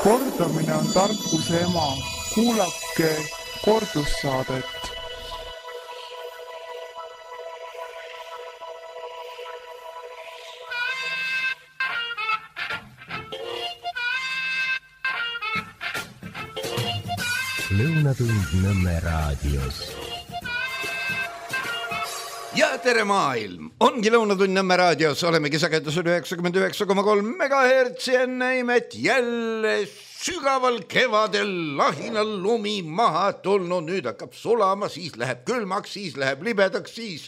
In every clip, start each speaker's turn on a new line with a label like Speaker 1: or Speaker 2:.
Speaker 1: Kordamine on tarkuse ema. Kuulake kordussaadet.
Speaker 2: Lõunatund Nõmme raadios.
Speaker 3: Ja tere maailm! Ongi Lõunatund Nõmme raadios, olemegi sagedusel 99,3 MHz enne imet jälle sügaval kevadel lahinal lumi maha tulnud, nüüd hakkab sulama, siis läheb külmaks, siis läheb libedaks, siis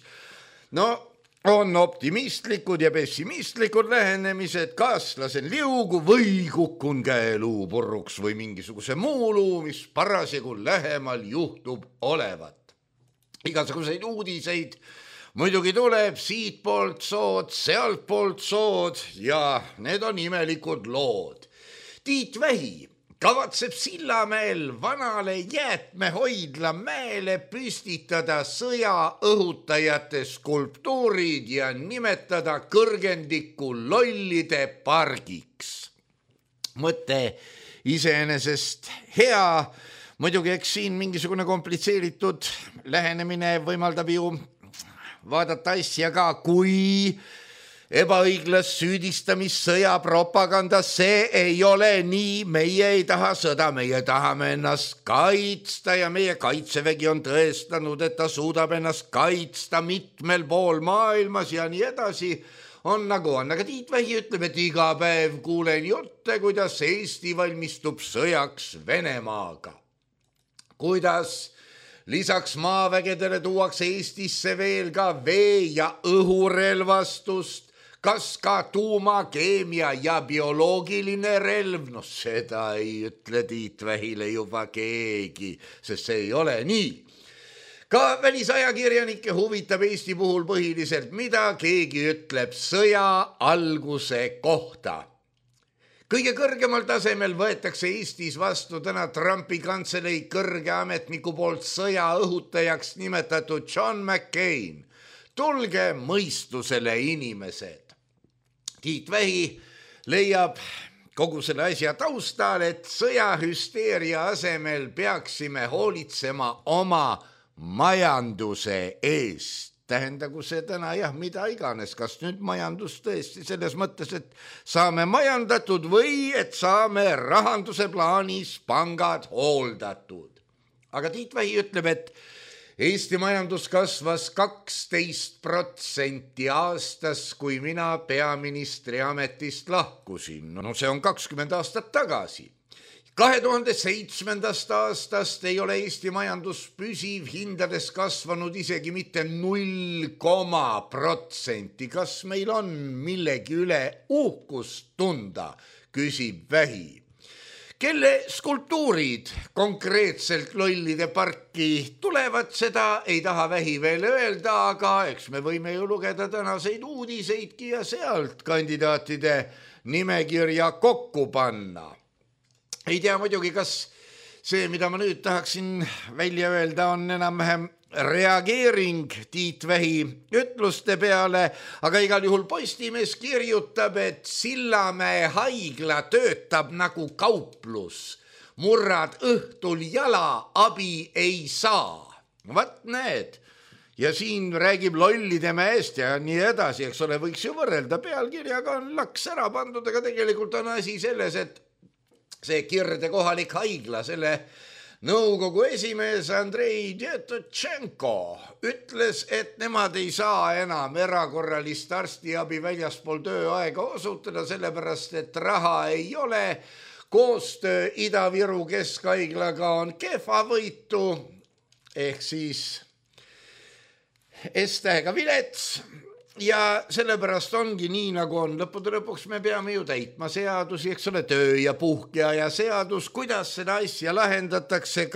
Speaker 3: on optimistlikud ja pessimistlikud lähenemised, kas lasen liugu või kukun käeluu purruks või mingisuguse muu luu, mis parasjagu lähemal juhtub olevat. Igasuguseid uudiseid muidugi tuleb siit poolt sood, sealt poolt sood ja need on imelikud lood. Tiit Vähi kavatseb Sillamäel vanale jäätmehoidla mäele püstitada sõjaõhutajate skulptuurid ja nimetada kõrgendikku lollide pargiks. Mõte iseenesest hea, muidugi eks siin mingisugune komplitseeritud lähenemine võimaldab ju vaadata asja ka kui ebaõiglas süüdistamissõja propaganda, see ei ole nii, meie ei taha sõda, meie tahame ennast kaitsta ja meie kaitsevägi on tõestanud, et ta suudab ennast kaitsta mitmel pool maailmas ja nii edasi, on nagu on. Aga Tiit Vähi ütleb, et iga päev kuulen jutte, kuidas Eesti valmistub sõjaks Venemaaga. Kuidas lisaks maavägedele tuuakse Eestisse veel ka vee- ja õhurelvastust, kas ka tuumakeemia ja bioloogiline relv, seda ei ütle Tiit Vähile juba keegi, sest see ei ole nii. Ka välisajakirjanikke huvitab Eesti puhul põhiliselt, mida keegi ütleb sõja alguse kohta. Kõige kõrgemal tasemel võetakse Eestis vastu täna Trumpi kantselei kõrge ametniku poolt sõja õhutajaks nimetatud John McCain. Tulge mõistusele, inimesed. Tiit Vähi leiab kogu selle asja taustal, et sõjahüsteeria asemel peaksime hoolitsema oma majanduse eest. Tähendagu see täna mida iganes, kas nüüd majandus tõesti selles mõttes, et saame majandatud või et saame rahanduse plaanis pangad hooldatud. Aga Tiit Vähi ütleb, et Eesti majandus kasvas 12% aastas, kui mina peaministri ametist lahkusin. See on 20 aastat tagasi. 2007. aastast ei ole Eesti majandus püsiv hindades kasvanud isegi mitte 0,%. Kas meil on millegi üle uhkust tunda, küsib Vähi. Kelle skulptuurid konkreetselt lollide parki tulevad, seda ei taha Vähi veel öelda, aga eks me võime ju lugeda tänaseid uudiseidki ja sealt kandidaatide nimekirja kokku panna. Ei tea muidugi, kas see, mida ma nüüd tahaksin välja öelda, on enam-vähem reageering Tiit Vähi ütluste peale, aga igal juhul Postimees kirjutab, et Sillamäe haigla töötab nagu kauplus. Murrad õhtul jala, abi ei saa. Vat need. Ja siin räägib lollide mäest ja nii edasi, eks ole, võiks ju võrrelda. Pealkirjaga on laks ära pandud, aga tegelikult on asi selles, et see Kirde kohalik haigla, selle nõukogu esimees Andrei Djetotšenko ütles, et nemad ei saa enam erakorralist arstiabi väljaspool tööaega osutada, sellepärast et raha ei ole. Koostöö Ida-Viru keskhaiglaga on kehvavõitu, ehk siis S-tähega vilets. Ja sellepärast ongi nii, nagu on. Lõppude lõpuks me peame ju täitma seadusi, eks ole, töö ja puhkea ja seadus. Kuidas seda asja lahendatakse,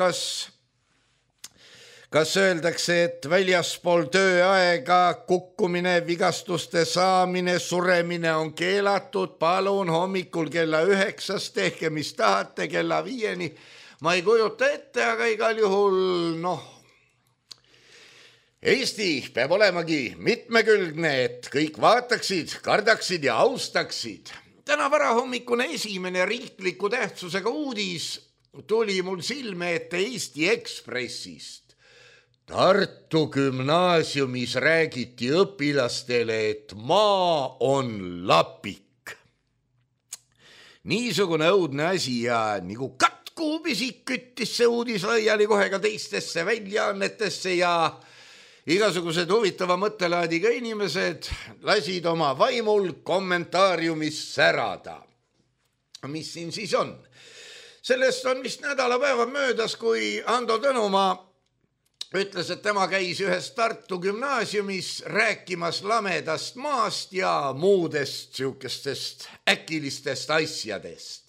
Speaker 3: kas öeldakse, et väljaspool tööaega kukkumine, vigastuste saamine, suremine on keelatud, palun hommikul kella 9, tehke mis tahate, kella 5. Ma ei kujuta ette, aga igal juhul, Eesti peab olemagi mitmekülgne, et kõik vaataksid, kardaksid ja austaksid. täna varahommikune esimene riikliku tähtsusega uudis tuli mul silme ette Eesti Ekspressist. Tartu gümnaasiumis räägiti õpilastele, et maa on lapik. Niisugune õudne asi ja nagu katkuupisik küttis see uudis laiali kohe ka teistesse väljaannetesse ja igasugused huvitava mõttelaadiga inimesed lasid oma vaimul kommentaariumis särada. Mis siin siis on? Sellest on vist nädalapäeva möödas, kui Ando Tõnumaa ütles, et tema käis ühes Tartu gümnaasiumis rääkimas lamedast maast ja muudest siukestest äkilistest asjadest.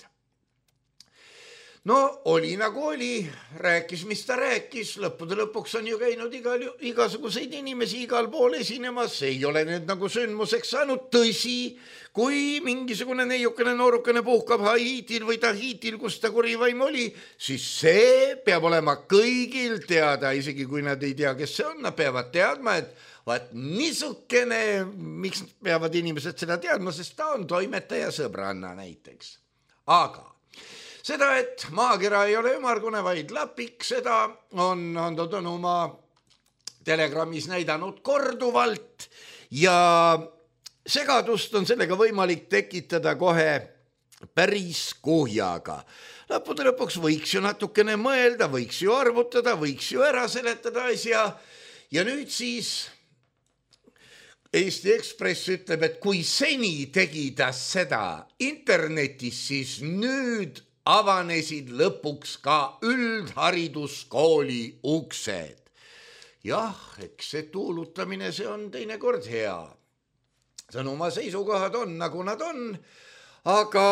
Speaker 3: No oli nagu oli, rääkis, mis ta rääkis, lõppude lõpuks on ju käinud igasuguseid inimesi igal pool esinemas, ei ole need nagu sündmuseks saanud, tõsi, kui mingisugune neiukene noorukene puhkab Haitil või Tahitil, kus ta kurivaim oli, siis see peab olema kõigil teada, isegi kui nad ei tea, kes see on, nad peavad teadma, et vaat niisugene, miks peavad inimesed seda teadma, sest ta on toimetaja sõbranna näiteks. Aga seda, et maakera ei ole ümmargune, vaid lapik, seda on Ando Tõnumaa Telegrammis näidanud korduvalt ja segadust on sellega võimalik tekitada kohe päris kuhjaga. Lõppude lõpuks võiks ju natukene mõelda, võiks ju arvutada, võiks ju ära seletada asja ja nüüd siis Eesti Ekspress ütleb, et kui seni tegi ta seda internetis, siis nüüd avanesid lõpuks ka üldhariduskooli uksed. Jah, eks see tuulutamine, see on teinekord hea. Sõnuma seisukohad on, nagu nad on, aga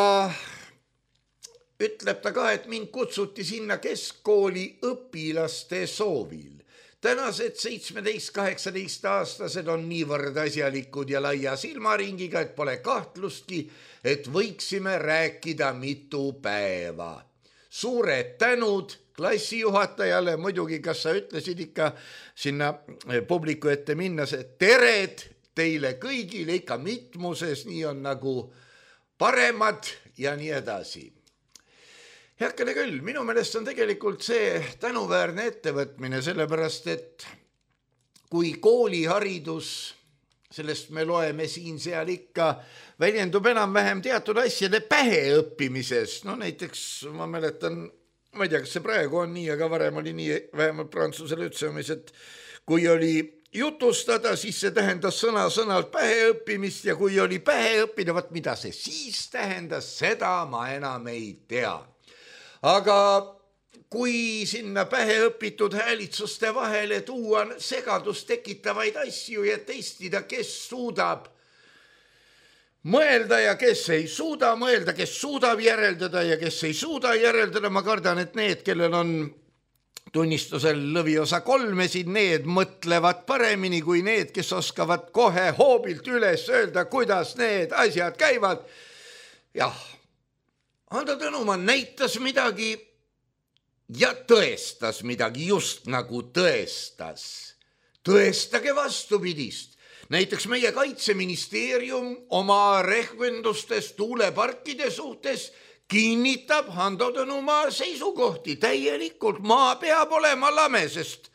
Speaker 3: ütleb ta ka, et mind kutsuti sinna keskkooli õpilaste soovil. Tänased 17-18 aastased on niivõrd asjalikud ja laia silmaringiga, et pole kahtlustki, et võiksime rääkida mitu päeva. Suured tänud klassijuhatajale, muidugi kas sa ütlesid ikka sinna publiku ette minnes, et tered teile kõigile ikka mitmuses, nii on nagu paremad ja nii edasi. Heakene küll, minu meelest on tegelikult see tänuväärne ettevõtmine, sellepärast et kui kooliharidus, sellest me loeme siin-seal ikka, väljendub enam-vähem teatud asjade pähe õppimises. No näiteks ma mäletan, ma ei tea, kas see praegu on nii, aga varem oli nii, vähemalt prantsusele ütlemis, et kui oli jutustada, siis see tähendas sõna-sõnalt pähe õppimist ja kui oli pähe õppida, vaat mida see siis tähendas, seda ma enam ei tea. Aga kui sinna pähe õpitud häälitsuste vahele tuua segadust tekitavaid asju ja testida, kes suudab mõelda ja kes ei suuda mõelda, kes suudab järeldada ja kes ei suuda järeldada, ma kardan, et need, kellel on tunnistusel lõviosa 3, need mõtlevad paremini kui need, kes oskavad kohe hoobilt üles öelda, kuidas need asjad käivad. Jah, Ando Tõnumaa näitas midagi ja tõestas midagi, just nagu tõestas. Tõestage vastupidist. Näiteks meie Kaitseministeerium oma rehvendustes tuuleparkide suhtes kinnitab Ando Tõnumaa seisukohti täielikult. Maa peab olema lame, sest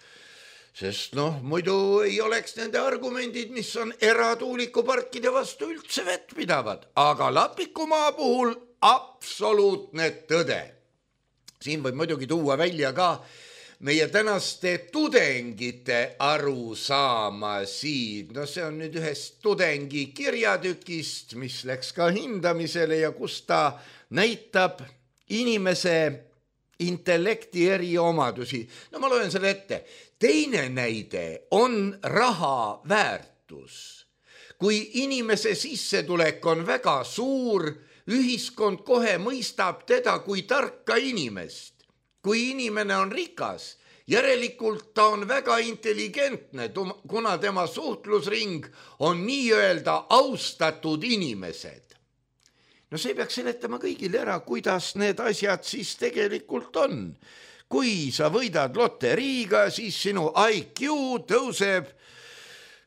Speaker 3: muidu ei oleks nende argumendid, mis on eratuulikuparkide vastu üldse vettpidavad. Aga Lapikumaa puhul absoluutne tõde. Siin võib muidugi tuua välja ka meie tänaste tudengite arusaama siin. No see on nüüd ühest tudengi kirjatükist, mis läks ka hindamisele ja kus ta näitab inimese intellekti eri omadusi. No ma loen selle ette. Teine näide on raha väärtus. Kui inimese sissetulek on väga suur, ühiskond kohe mõistab teda kui tarka inimest. Kui inimene on rikas, järelikult ta on väga intelligentne, kuna tema suhtlusring on nii-öelda austatud inimesed. No see peaks seletama kõigile ära, kuidas need asjad siis tegelikult on. Kui sa võidad loteriiga, siis sinu IQ tõuseb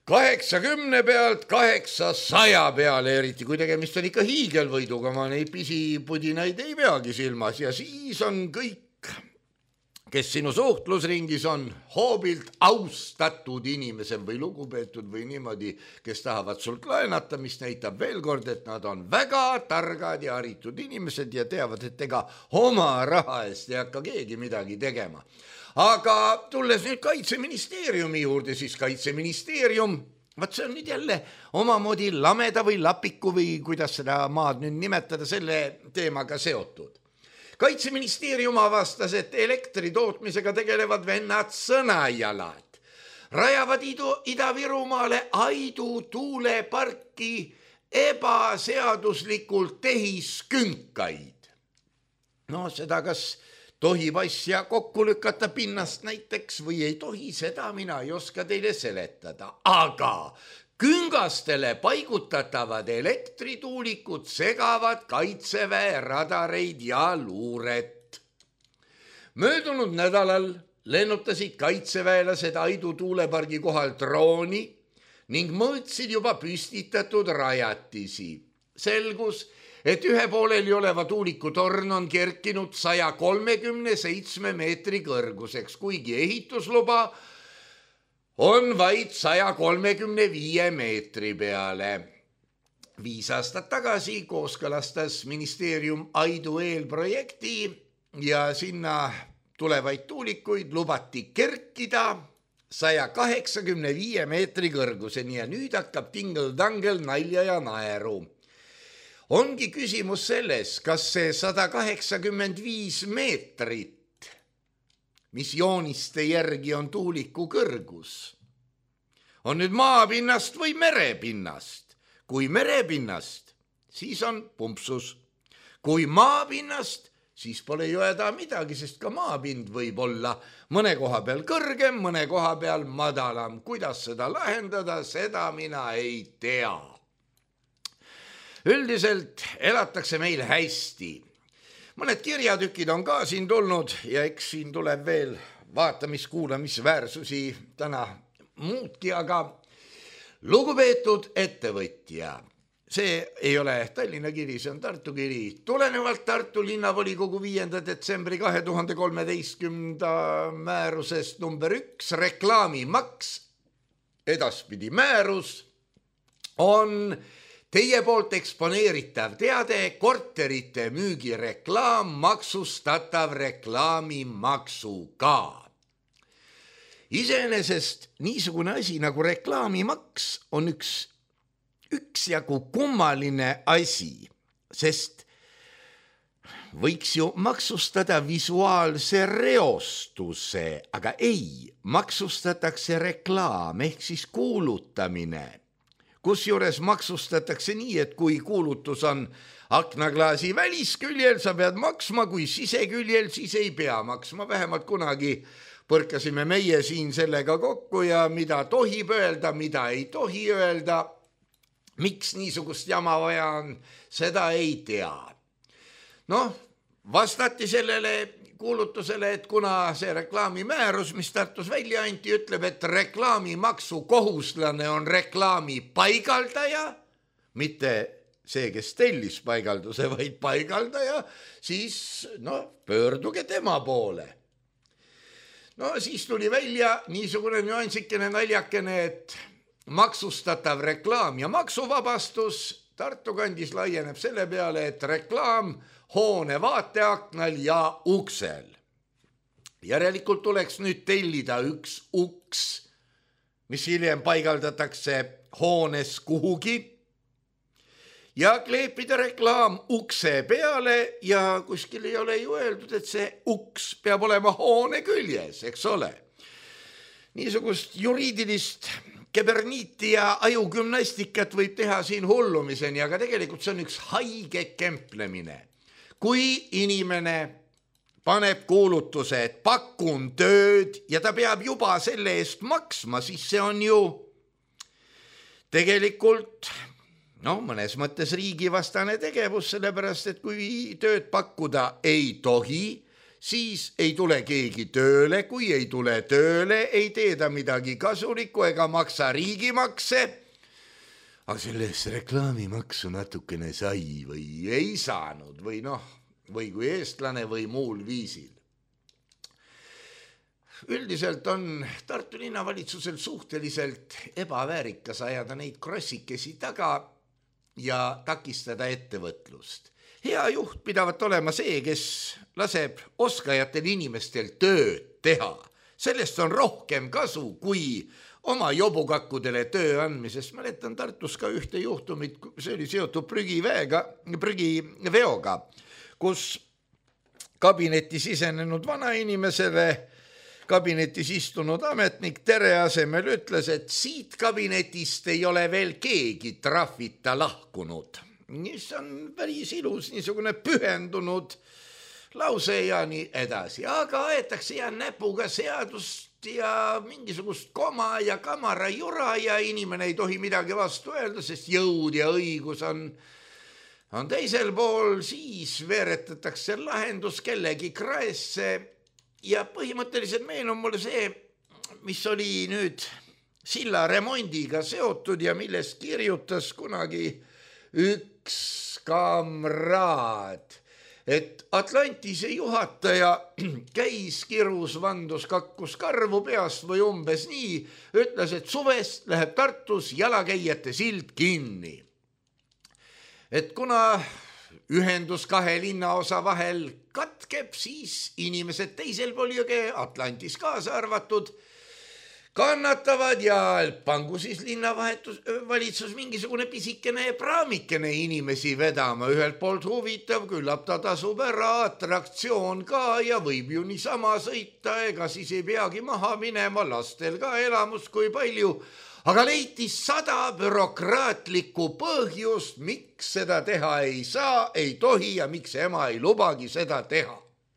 Speaker 3: 80 pealt 800 peale, eriti kui tegemist on ikka hiigelvõiduga, ma neid pisipudinaid ei peagi silmas ja siis on kõik, kes sinu suhtlusringis on hoobilt austatud inimesed või lugupeetud või niimoodi, kes tahavad sult laenata, mis näitab veel kord, et nad on väga targad ja haritud inimesed ja teavad, et ega oma raha eest ei hakka keegi midagi tegema. Aga tulles nüüd Kaitseministeeriumi juurde, siis Kaitseministeerium, see on nüüd jälle omamoodi lameda või lapiku või kuidas seda maad nüüd nimetada, selle teemaga seotud. Kaitseministeerium avastas, et elektri tootmisega tegelevad vennad Sõnajalad rajavad Ida-Virumaale Aidu tuuleparki ebaseaduslikult tehiskünkaid. No seda kas tohib asja kokku lükata pinnast näiteks või ei tohi, seda mina ei oska teile seletada, aga küngastele paigutatavad elektrituulikud segavad Kaitseväe radareid ja luuret. Möödunud nädalal lennutasid kaitseväelased Aidu tuulepargi kohal drooni ning mõõtsid juba püstitatud rajatisi. Selgus, et ühe pooleli oleva tuulikutorn on kerkinud 137 meetri kõrguseks, kuigi ehitusluba on vaid 135 meetri peale. 5 aastat tagasi kooskõlastas ministeerium Aidu eelprojekti ja sinna tulevaid tuulikuid lubati kerkida 185 meetri kõrguseni ja nüüd hakkab tingel-tangel nalja ja naeru. Ongi küsimus selles, kas see 185 meetrit, mis jooniste järgi on tuuliku kõrgus, on nüüd maapinnast või merepinnast. Kui merepinnast, siis on pumpsus. Kui maapinnast, siis pole ju häda midagi, sest ka maapind võib olla mõne koha peal kõrgem, mõne koha peal madalam. Kuidas seda lahendada, seda mina ei tea. Üldiselt elatakse meil hästi. Mõned kirjatükid on ka siin tulnud ja eks siin tuleb veel vaatamis-kuulamisväärsusi täna muudki, aga lugupeetud ettevõtja, see ei ole Tallinna kiri, see on Tartu kiri. Tulenevalt Tartu linnavolikogu 5. detsembri 2013 määrusest number 1 reklaamimaks, edaspidi määrus, on teie poolt eksponeeritav teade korterite müügireklaam maksustatav reklaamimaksuga. Iseenesest niisugune asi nagu reklaamimaks on üksjagu kummaline asi, sest võiks ju maksustada visuaalse reostuse, aga ei, maksustatakse reklaam ehk siis kuulutamine. Kusjuures maksustatakse nii, et kui kuulutus on aknaklaasi välisküljel, sa pead maksma, kui siseküljel, siis ei pea maksma. Vähemalt kunagi põrkasime meie siin sellega kokku ja mida tohib öelda, mida ei tohi öelda. Miks niisugust jama vaja on, seda ei tea. Vastati sellele kuulutusele, et kuna see reklaamimäärus, mis Tartus välja anti, ütleb, et reklaamimaksu kohuslane on reklaami paigaldaja, mitte see, kes tellis paigalduse, vaid paigaldaja, siis pöörduge tema poole. Siis tuli välja niisugune nüansikene naljakene, et maksustatav reklaam ja maksuvabastus Tartu kandis laieneb selle peale, et reklaam hoone vaateaknal ja uksel. Järelikult tuleks nüüd tellida üks uks, mis hiljem paigaldatakse hoones kuhugi ja kleepida reklaam ukse peale ja kuskil ei ole ju öeldud, et see uks peab olema hoone küljes, eks ole. Niisugust juriidilist keberniiti ja ajugümnastikat võib teha siin hullumiseni, aga tegelikult see on üks haige kemplemine. Kui inimene paneb kuulutuse, et pakun tööd ja ta peab juba selle eest maksma, siis see on ju tegelikult mõnes mõttes riigivastane tegevus, sellepärast et kui tööd pakkuda ei tohi, siis ei tule keegi tööle, kui ei tule tööle, ei tee ta midagi kasulikku ega maksa riigimakse. Aga sellest reklaamimaksu natukene sai või ei saanud või või kui eestlane või muul viisil. Üldiselt on Tartu linnavalitsusel suhteliselt ebaväärikas ajada neid krossikesi taga ja takistada ettevõtlust. Hea juht pidavat olema see, kes laseb oskajatel inimestel tööd teha. Sellest on rohkem kasu kui oma jobukakkudele töö andmisest. Mäletan Tartus ka ühte juhtumit, see oli seotud prügiveoga, kus kabinetti sisenenud vanainimesele kabinetis istunud ametnik tere asemel ütles, et siit kabinetist ei ole veel keegi trahvita lahkunud. Mis on päris ilus niisugune pühendunud lause ja nii edasi. Aga aetakse ja näpuga seadust ja mingisugust koma ja kamara jura ja inimene ei tohi midagi vastu öelda, sest jõud ja õigus on teisel pool, siis veeretatakse lahendus kellegi kraesse. Ja põhimõtteliselt meenub mulle see, mis oli nüüd silla remondiga seotud ja millest kirjutas kunagi üks kamraad, et Atlantise juhataja käis kirus, vandus, kakkus karvu peast või umbes nii, ütles, et suvest läheb Tartus jalakäijate sild kinni. Et kuna ühendus kahe linnaosa vahel katkeb, siis inimesed teisel pool jõge, Atlantis kaasa arvatud, kannatavad ja pangu siis linnavalitsus mingisugune pisikene praamikene inimesi vedama. Ühelt poolt huvitav, küllap ta tasub ära, atraktsioon ka ja võib ju niisama sõita, ega siis ei peagi maha minema, lastel ka elamus kui palju. Aga leiti 100 bürokraatlikku põhjust, miks seda teha ei saa, ei tohi ja miks ema ei lubagi seda teha.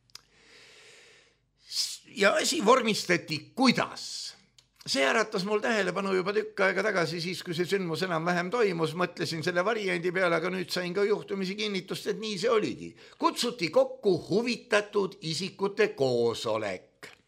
Speaker 3: Ja asi vormistati kuidas? See äratas mul tähelepanu juba tükk aega tagasi, siis kui see sündmus enam-vähem toimus, mõtlesin selle variandi peale, aga nüüd sain ka juhtumisi kinnitust, et nii see oligi. Kutsuti kokku huvitatud isikute koosolek.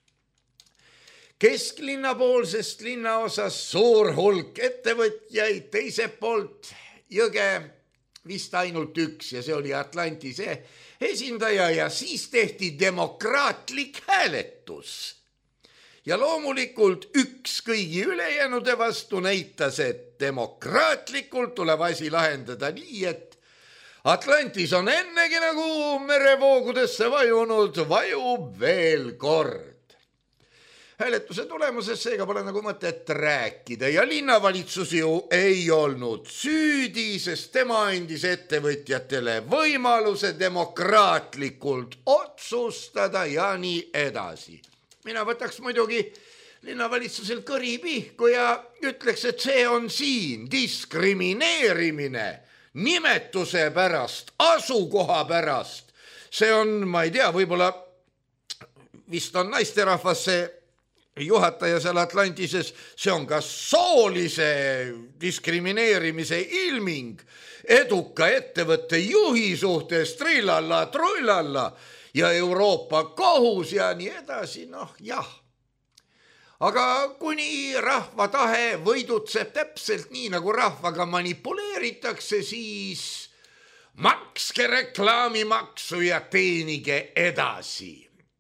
Speaker 3: Kesklinnapoolsest linnaosas suur hulk ettevõtjaid, teiselt poolt jõge vist ainult üks ja see oli Atlantise esindaja ja siis tehti demokraatlik hääletus. Ja loomulikult üks kõigi ülejäänude vastu näitas, et demokraatlikult tuleb asi lahendada nii, et Atlantis on ennegi nagu merevoogudesse vajunud, vajub veel kord. Hääletuse tulemusest seega pole nagu mõtet rääkida ja linnavalitsus ju ei olnud süüdi, sest tema andis ettevõtjatele võimaluse demokraatlikult otsustada ja nii edasi. Mina võtaks muidugi linnavalitsusel kõri pihku ja ütleks, et see on siin diskrimineerimine nimetuse pärast, asukoha pärast. See on, ma ei tea, võib-olla vist on naisterahvas see juhataja seal Atlantises, see on ka soolise diskrimineerimise ilming eduka ettevõtte juhi suhtes trillalla, trullalla ja Euroopa kohus ja nii edasi, jah. Aga kuni rahva tahe võidutseb täpselt nii, nagu rahvaga manipuleeritakse, siis makske reklaamimaksu ja teenige edasi.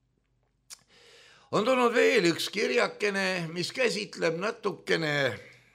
Speaker 3: On tulnud veel üks kirjakene, mis käsitleb natukene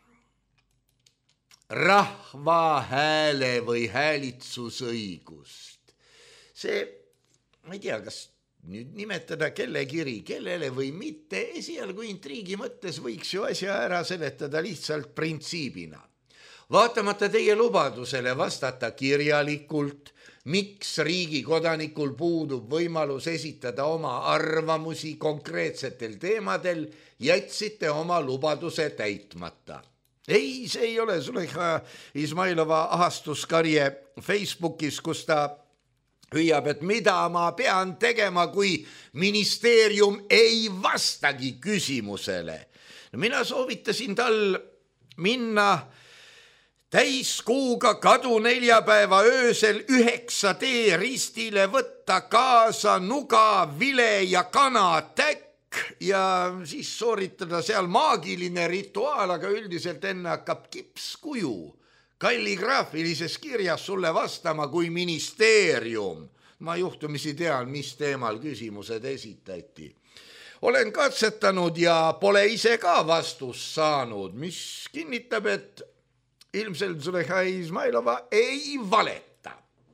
Speaker 3: rahva hääle või häälitsusõigust. See, ma ei tea, kas nüüd nimetada kelle kiri, kellele või mitte, esialgu intriigi mõttes võiks ju asja ära seletada lihtsalt printsiibina. Vaatamata teie lubadusele vastata kirjalikult, miks riigi kodanikul puudub võimalus esitada oma arvamusi konkreetsetel teemadel, jätsite oma lubaduse täitmata. Ei, see ei ole Züleyxa Izmailova ahastuskarje Facebookis, kus ta hüüab, et mida ma pean tegema, kui ministeerium ei vastagi küsimusele. Mina soovitasin tal minna täiskuuga kadu neljapäeva öösel 9 teeristile võtta kaasa nuga, vile ja kanatäkk ja siis sooritada seal maagiline rituaal, aga üldiselt enne hakkab kipskuju kalligraafilises kirjas sulle vastama kui ministeerium. Ma juhtumisi tean, mis teemal küsimused esitati. Olen katsetanud ja pole ise ka vastust saanud, mis kinnitab, et ilmselt Züleyxa Izmailova ei valeta.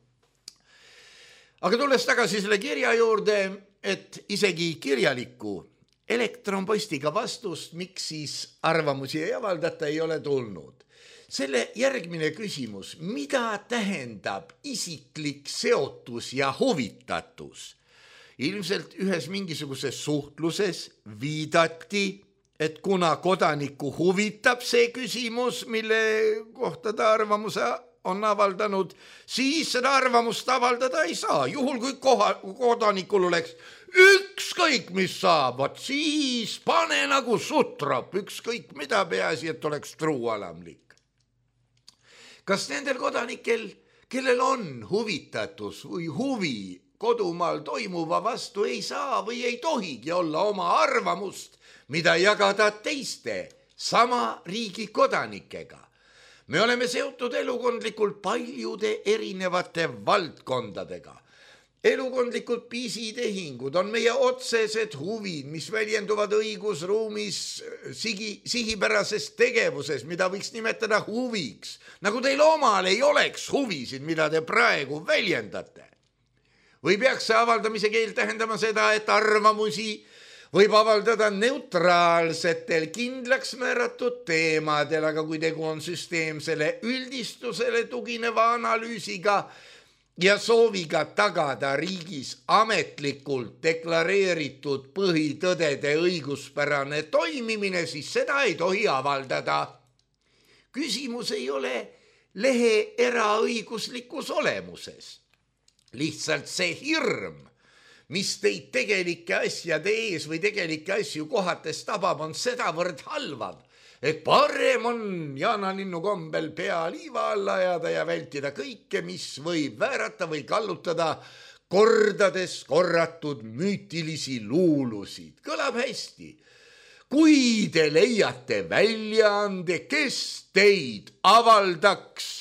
Speaker 3: Aga tulles tagasi selle kirja juurde, et isegi kirjaliku elektronpostiga vastust, miks siis arvamusi ei avaldata, ei ole tulnud. Selle järgmine küsimus, mida tähendab isiklik seotus ja huvitatus? Ilmselt ühes mingisuguses suhtluses viidati, et kuna kodanikku huvitab see küsimus, mille kohta ta arvamuse on avaldanud, siis seda arvamust avaldada ei saa. Juhul kui kodanikul oleks ükskõik mis saab, siis pane nagu sutrop, ükskõik mida, peaasi, et oleks truualamlik. Kas nendel kodanikel, kellel on huvitatus või huvi kodumaal toimuva vastu, ei saa või ei tohigi olla oma arvamust, mida jagada teiste sama riigi kodanikega? Me oleme seotud elukondlikult paljude erinevate valdkondadega. Elukondlikult pisitehingud on meie otsesed huvid, mis väljenduvad õigusruumis sihipärases tegevuses, mida võiks nimetada huviks, nagu teil omal ei oleks huvisid, mida te praegu väljendate. Või peaks see avaldamise keel tähendama seda, et arvamusi võib avaldada neutraalsetel kindlaks määratud teemadel, aga kui tegu on süsteemsele üldistusele tugineva analüüsiga ja sooviga tagada riigis ametlikult deklareeritud põhitõdede õiguspärane toimimine, siis seda ei tohi avaldada. Küsimus ei ole lehe eraõiguslikus olemuses. Lihtsalt see hirm, mis teid tegelike asjade ees või tegelike asju kohates tabab, on sedavõrd halvav, et parem on jaanalinnu kombel pea liiva alla ajada ja vältida kõike, mis võib väärata või kallutada kordades korratud müütilisi luulusid. Kõlab hästi. Kui te leiate väljaande, kes teid avaldaks?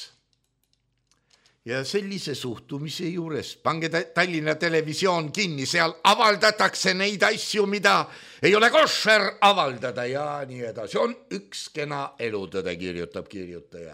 Speaker 3: Ja sellise suhtumise juures pange Tallinna Televisioon kinni, seal avaldatakse neid asju, mida ei ole košer avaldada ja nii edasi. On üks kena elutõde, kirjutab kirjutaja.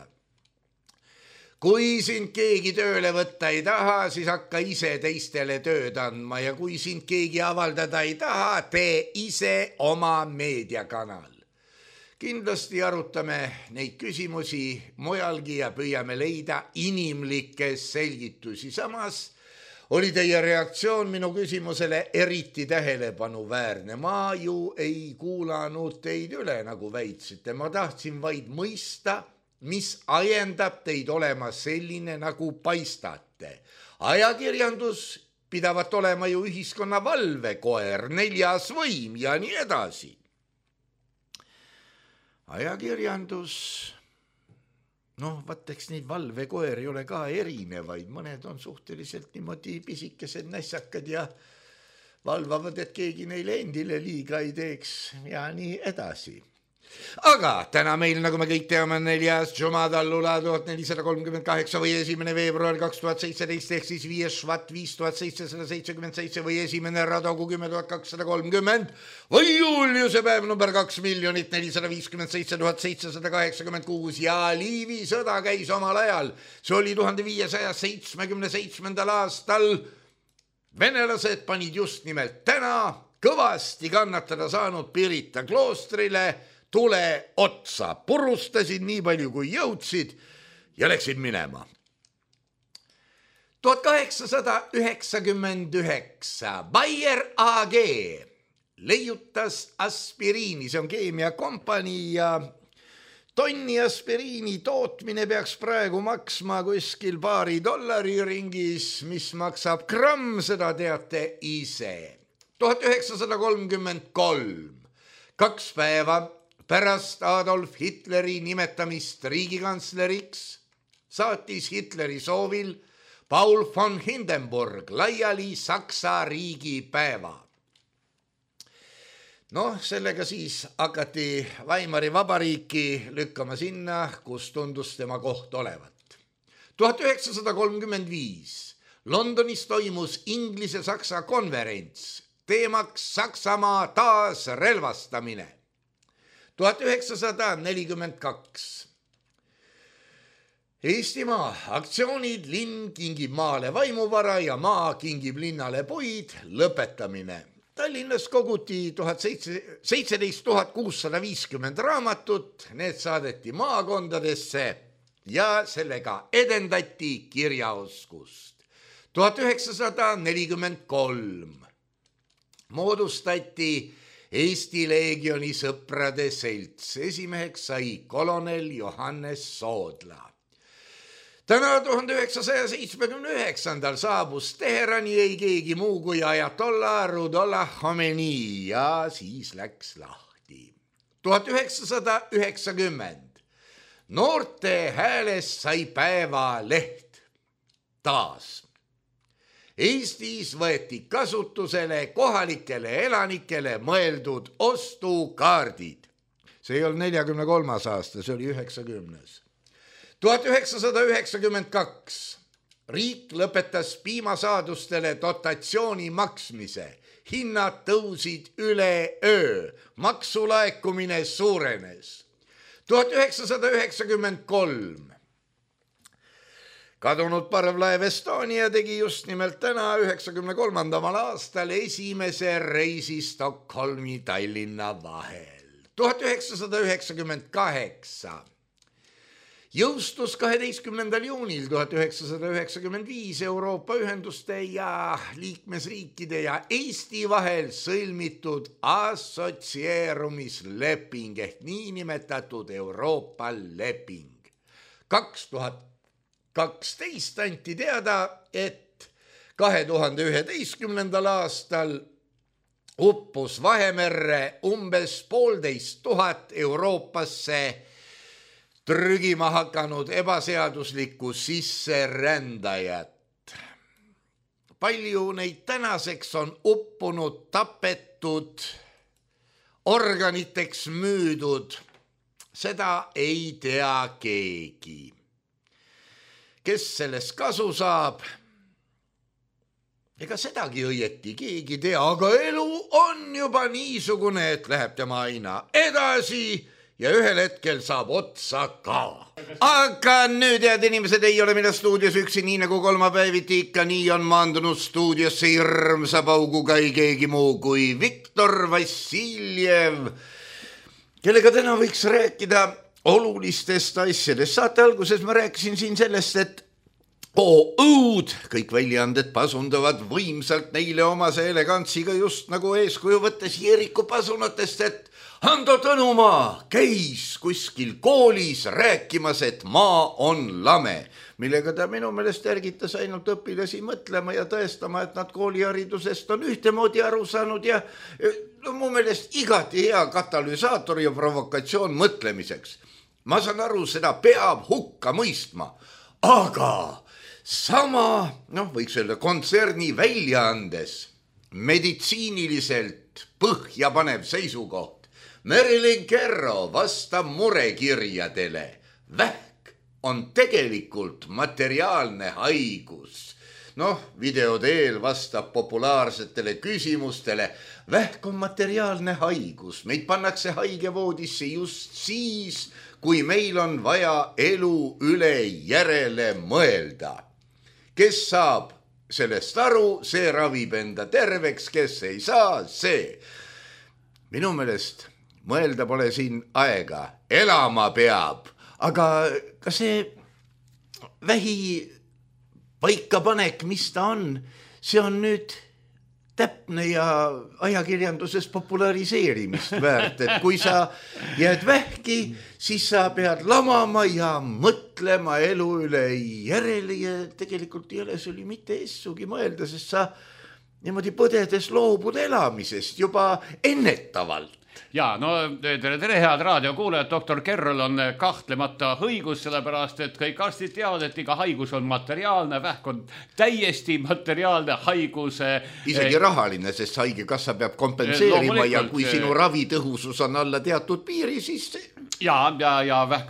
Speaker 3: Kui sind keegi tööle võtta ei taha, siis hakka ise teistele tööd andma ja kui sind keegi avaldada ei taha, tee ise oma meediakanal. Kindlasti arutame neid küsimusi mujalgi ja püüame leida inimlikke selgitusi. Samas oli teie reaktsioon minu küsimusele eriti tähelepanuväärne. Ma ju ei kuulanud teid üle, nagu väitsite. Ma tahtsin vaid mõista, mis ajendab teid olema selline, nagu paistate. Ajakirjandus pidavat olema ju ühiskonna valvekoer, 4. võim ja nii edasi. Ajakirjandus, vaataks neid valvekoeri ei ole ka erinevaid, mõned on suhteliselt niimoodi pisikesed nässakad ja valvavad, et keegi neile endile liiga ei teeks ja nii edasi. Aga täna meil, nagu me kõik teame, 4. Jumadallula 1438 või 1. veebruar 2017 ehk siis 5. Švat 5777 või 1. Radogu 10230 või Juliuse päev number 2 457 786 ja Liivi sõda käis omal ajal. See oli 1577. aastal. Venelased panid just nimelt täna kõvasti kannatada saanud Pirita kloostrile tule otsa, purustasid nii palju kui jõudsid ja läksid minema. 1899 Bayer AG leiutas aspiriini, see on keemiakompanii ja tonni aspiriini tootmine peaks praegu maksma kuskil $2 ringis, mis maksab gramm, seda teate ise. 1933, 2 päeva Pärast Adolf Hitleri nimetamist riigikantsleriks saatis Hitleri soovil Paul von Hindenburg laiali Saksa riigipäeva. Sellega siis hakati Weimari vabariiki lükkama sinna, kus tundus tema koht olevat. 1935 Londonis toimus Inglise-Saksa konverents, teemaks Saksamaa taasrelvastamine. 1942 Eestimaa aktsioonid Linn kingib maale vaimuvara ja maa kingib linnale puid lõpetamine. Tallinnas koguti 17 650 raamatut, need saadeti maakondadesse ja sellega edendati kirjaoskust. 1943 moodustati Eesti Leegioni sõprade selts, esimeheks sai kolonel Johannes Soodla. Täna 1979 saabus Teherani ei keegi muu kui ajatolla Rudollah Khomeini ja siis läks lahti. 1990 noorte häälest sai päevaleht taas. Eestis võeti kasutusele kohalikele elanikele mõeldud ostukaardid. See ei olnud 43. aasta, see oli 90. 1992 riik lõpetas piimasaadustele dotatsiooni maksmise. Hinnad tõusid üle öö, maksulaekumine suurenes. 1993 kadunud parvlaev Estonia tegi just nimelt täna 93. aastal esimese reisi Stockholmi Tallinna vahel. 1998 jõustus 12. juunil 1995 Euroopa ühenduste ja liikmesriikide ja Eesti vahel sõlmitud assotsieerumisleping ehk niinimetatud Euroopa leping. 2012 anti teada, et 2011. aastal uppus Vahemerre umbes 1500 Euroopasse trügima hakanud ebaseaduslikku sisserändajat. Palju neid tänaseks on uppunud, tapetud, organiteks müüdud, seda ei tea keegi. Kes sellest kasu saab? Ega sedagi õieti keegi tea, aga elu on juba niisugune, et läheb tema aina edasi ja ühel hetkel saab otsa ka. Aga nüüd, head inimesed, ei ole mina stuudios üksi, nii nagu kolmapäeviti ikka, nii on maandunud stuudiosse hirmsa pauguga ei keegi muu kui Viktor Vassiljev, kellega täna võiks rääkida olulistest asjadest. Saate alguses ma rääkisin siin sellest, et õud, kõik väljaanded pasundavad võimsalt neile omase elegantsiga just nagu eeskuju võttes Jeeriku pasunatest, et Hando Tõnumaa käis kuskil koolis rääkimas, et maa on lame, millega ta minu meelest ärgitas ainult õpilasi mõtlema ja tõestama, et nad kooliharidusest on ühtemoodi aru saanud ja mu meelest igati hea katalüsaator ja provokatsioon mõtlemiseks. Ma saan aru, seda peab hukka mõistma, aga sama, võiks öelda kontserni väljaandes meditsiiniliselt põhjapanev seisukoht. Marilyn Kerro vastab murekirjadele. Vähk on tegelikult materiaalne haigus. Video teel vastab populaarsetele küsimustele. Vähk on materiaalne haigus. Meid pannakse haigevoodisse just siis, kui meil on vaja elu üle järele mõelda. Kes saab sellest aru, see ravib enda terveks, kes ei saa, see. Minu meelest mõelda pole siin aega, elama peab, aga ka see vähi paikapanek, mis ta on, see on nüüd täpne ja ajakirjanduses populariseerimist väärt, et kui sa jääd vähki, siis sa pead lamama ja mõtlema elu üle järele ja tegelikult ei ole sul mitte essugi mõelda, sest sa niimoodi põdedes loobud elamisest juba ennetavalt.
Speaker 4: Ja, no tere head raadiokuulajad, doktor Kerrol on kahtlemata õigus, sellepärast, et kõik arstid teavad, et iga haigus on materiaalne, vähk on täiesti materiaalne haigus.
Speaker 3: Isegi rahaline, sest haigekassa peab kompenseerima ja kui sinu ravitõhusus on alla teatud piiri, siis...
Speaker 4: Ja vähk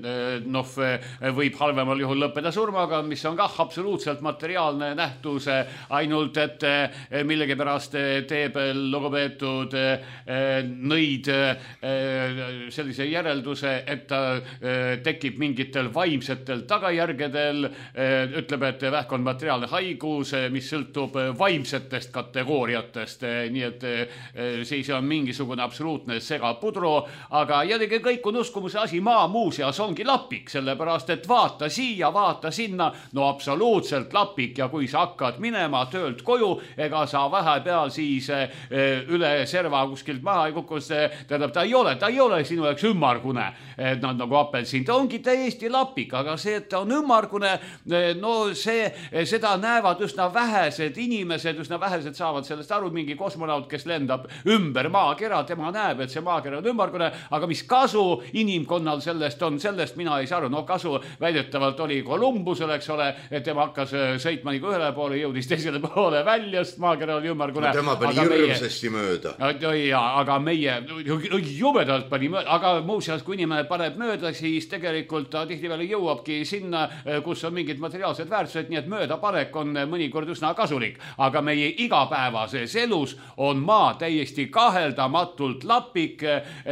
Speaker 4: võib halvemal juhul lõppeda surmaga, mis on kah absoluutselt materiaalne nähtus, ainult et millegi pärast teeb lugupeetud nõid sellise järelduse, et ta tekib mingitel vaimsetel tagajärgedel, ütleb, et vähk on materiaalne haigus, mis sõltub vaimsetest kategooriatest, nii et siis on mingisugune absoluutne segapudru, aga jällegi kõik on uskumuse asi, maa muuseas ongi lapik, sellepärast, et vaata siia, vaata sinna, no absoluutselt lapik ja kui sa hakkad minema töölt koju, ega sa vahepeal siis üle serva kuskilt maha ei kukkus, tähendab, ta ei ole sinu jaoks ümmargune, nagu apelsin, ta ongi täiesti lapik, aga see, et ta on ümmargune, no seda näevad üsna vähesed inimesed, üsna vähesed saavad sellest aru, mingi kosmonaut, kes lendab ümber maakera, tema näeb, et see maakera on ümmargune, aga mis kasu inimkonnal sellest on, sellest mina ei saa aru, no kasu väidetavalt oli Kolumbusel, eks ole, et tema hakkas sõitma nagu ühele poole, jõudis teisele poole välja, sest maakera oli ümmargune.
Speaker 3: No tema pani hirmsasti mööda.
Speaker 4: Aga meie, jubedalt pani mööda, aga muuseas, kui inimene paneb mööda, siis tegelikult ta tihtipeale jõuabki sinna, kus on mingid materiaalsed väärtused, nii et möödapanek on mõnikord üsna kasulik, aga meie igapäevases elus on maa täiesti kaheldamatult lapik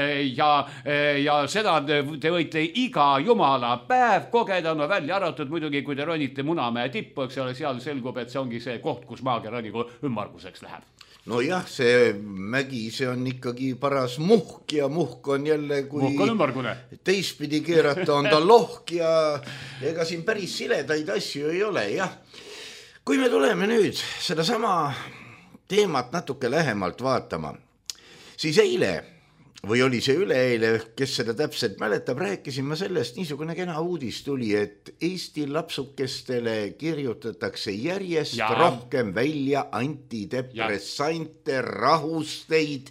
Speaker 4: ja seda te võite iga jumala päev kogeda, no välja arvatud muidugi, kui te ronite Munamäe tippu, eks ole, seal selgub, et see ongi see koht, kus maakera nagu ümmarguseks läheb.
Speaker 3: No jah, see mägi, see on ikkagi paras muhk ja muhk on jälle, kui teistpidi keerata, on ta lohk ja ega siin päris siledaid asju ei ole, jah. Kui me tuleme nüüd seda sama teemat natuke lähemalt vaatama, siis eile või oli see üleeile, kes seda täpselt mäletab, rääkisin ma sellest, niisugune kena uudis tuli, et Eesti lapsukestele kirjutatakse järjest rohkem välja antidepressante, rahusteid.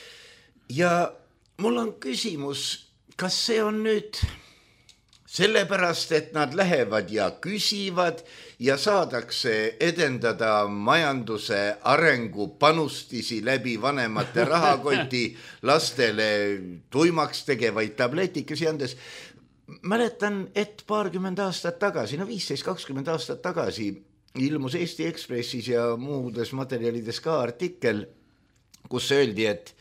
Speaker 3: Ja mul on küsimus, kas see on nüüd sellepärast, et nad lähevad ja küsivad ja saadakse edendada majanduse arengu panustisi läbi vanemate rahakoti lastele tuimaks tegevaid tabletikesi andes. Mäletan, et 20 aastat tagasi, no 15-20 aastat tagasi ilmus Eesti Ekspressis ja muudes materjalides ka artikkel, kus öeldi, et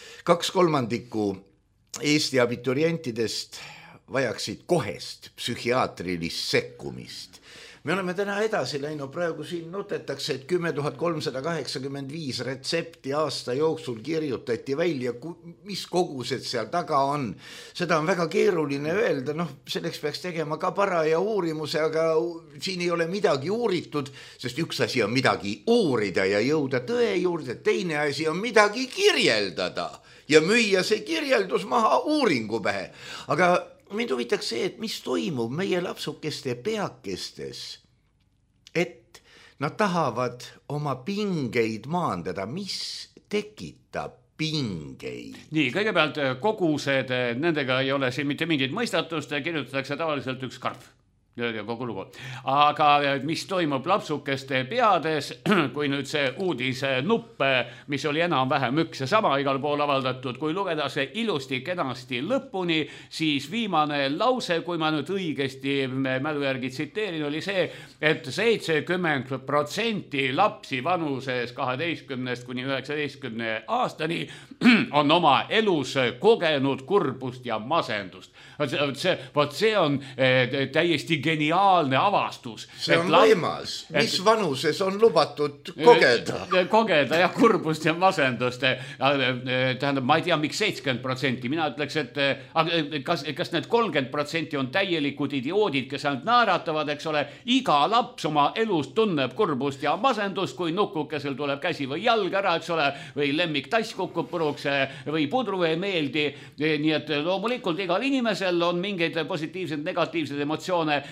Speaker 3: 2/3 Eesti abiturientidest vajaksid kohest psühhiaatrilist sekkumist. Me oleme täna edasi läinud, praegu siin notetakse, et 10 385 retsepti aasta jooksul kirjutati välja, mis kogused seal taga on. Seda on väga keeruline öelda, selleks peaks tegema ka paraja uurimuse, aga siin ei ole midagi uuritud, sest üks asi on midagi uurida ja jõuda tõe juurde, teine asi on midagi kirjeldada ja müüa see kirjeldus maha uuringu pähe. Aga mind huvitaks see, et mis toimub meie lapsukeste peakestes, et nad tahavad oma pingeid maandada, mis tekitab pingeid.
Speaker 4: Nii, kõigepealt kogused, nendega ei ole siin mitte mingit mõistatust, kirjutatakse tavaliselt üks karp. Kogu lugu. Aga mis toimub lapsukeste peades, kui nüüd see uudise nupp, mis oli enam-vähem üks ja sama igal pool avaldatud, kui lugeda see ilusti kenasti lõpuni, siis viimane lause, kui ma nüüd õigesti mälu järgi tsiteerin, oli see, et 70% lapsi vanuses 12 kuni 19 aastani on oma elus kogenud kurbust ja masendust. See on täiesti geniaalne avastus.
Speaker 3: See on võimas. Mis vanuses on lubatud kogeda?
Speaker 4: Kogeda ja kurbust ja masendust. Tähendab, ma ei tea, miks 70%. Mina ütleks, et kas need 30% on täielikud idioodid, kes ainult naeratavad, eks ole. Iga laps oma elus tunneb kurbust ja masendust, kui nukukesel tuleb käsi või jalg ära, eks ole, või lemmik tass kukub puruks või pudru ei meeldi. Nii et loomulikult igal inimesel on mingeid positiivseid, negatiivseid emotsioone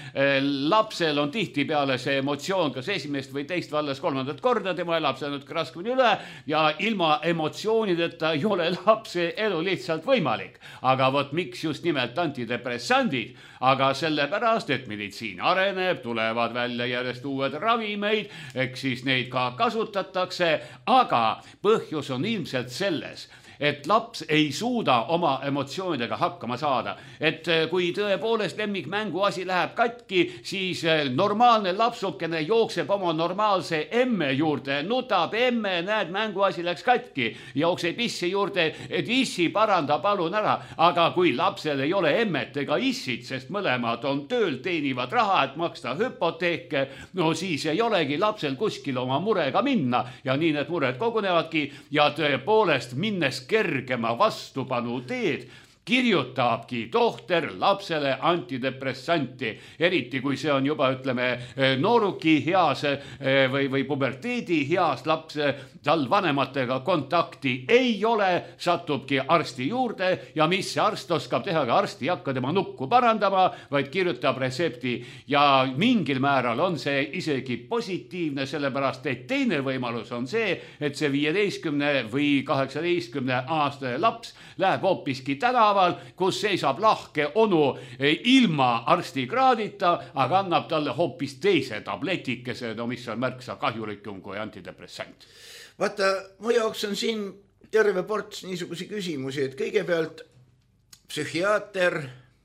Speaker 4: lapsel on tihtipeale see emotsioon kas esimest või teist või alles kolmandat korda, tema elab see natuke raskemini üle ja ilma emotsioonideta ei ole lapse elu lihtsalt võimalik. Aga vot miks just nimelt antidepressandid? Aga sellepärast, et meditsiin areneb, tulevad välja järjest uued ravimeid, eks siis neid ka kasutatakse, aga põhjus on ilmselt selles, et laps ei suuda oma emotsioonidega hakkama saada. Et kui tõepoolest lemmikmängu asi läheb katki, siis normaalne lapsukene jookseb oma normaalse emme juurde, nutab emme, näed, mänguasi läks katki, jookseb issi juurde, et issi paranda palun ära. Aga kui lapsel ei ole emmet ega issit, sest mõlemad on tööl, teenivad raha, et maksta hüpoteeke, no siis ei olegi lapsel kuskil oma murega minna ja nii need mured kogunevadki ja tõepoolest minnes kergema vastupanu teed, kirjutabki tohter lapsele antidepressanti, eriti kui see on juba, ütleme, nooruki heas või puberteedi heas laps, tal vanematega kontakti ei ole, satubki arsti juurde ja mis see arst oskab teha, ka arst ei hakka tema nukku parandama, vaid kirjutab retsepti ja mingil määral on see isegi positiivne, sellepärast et teine võimalus on see, et see 15 või 18 aastane laps läheb hoopiski tänaval, kus seisab lahke onu ilma arstikraadita, aga annab talle hoopis teise tabletikese, no mis on märksa kahjulikum kui antidepressant.
Speaker 3: Vaata, mu jaoks on siin terve ports niisugusi küsimusi, et kõigepealt psühhiaater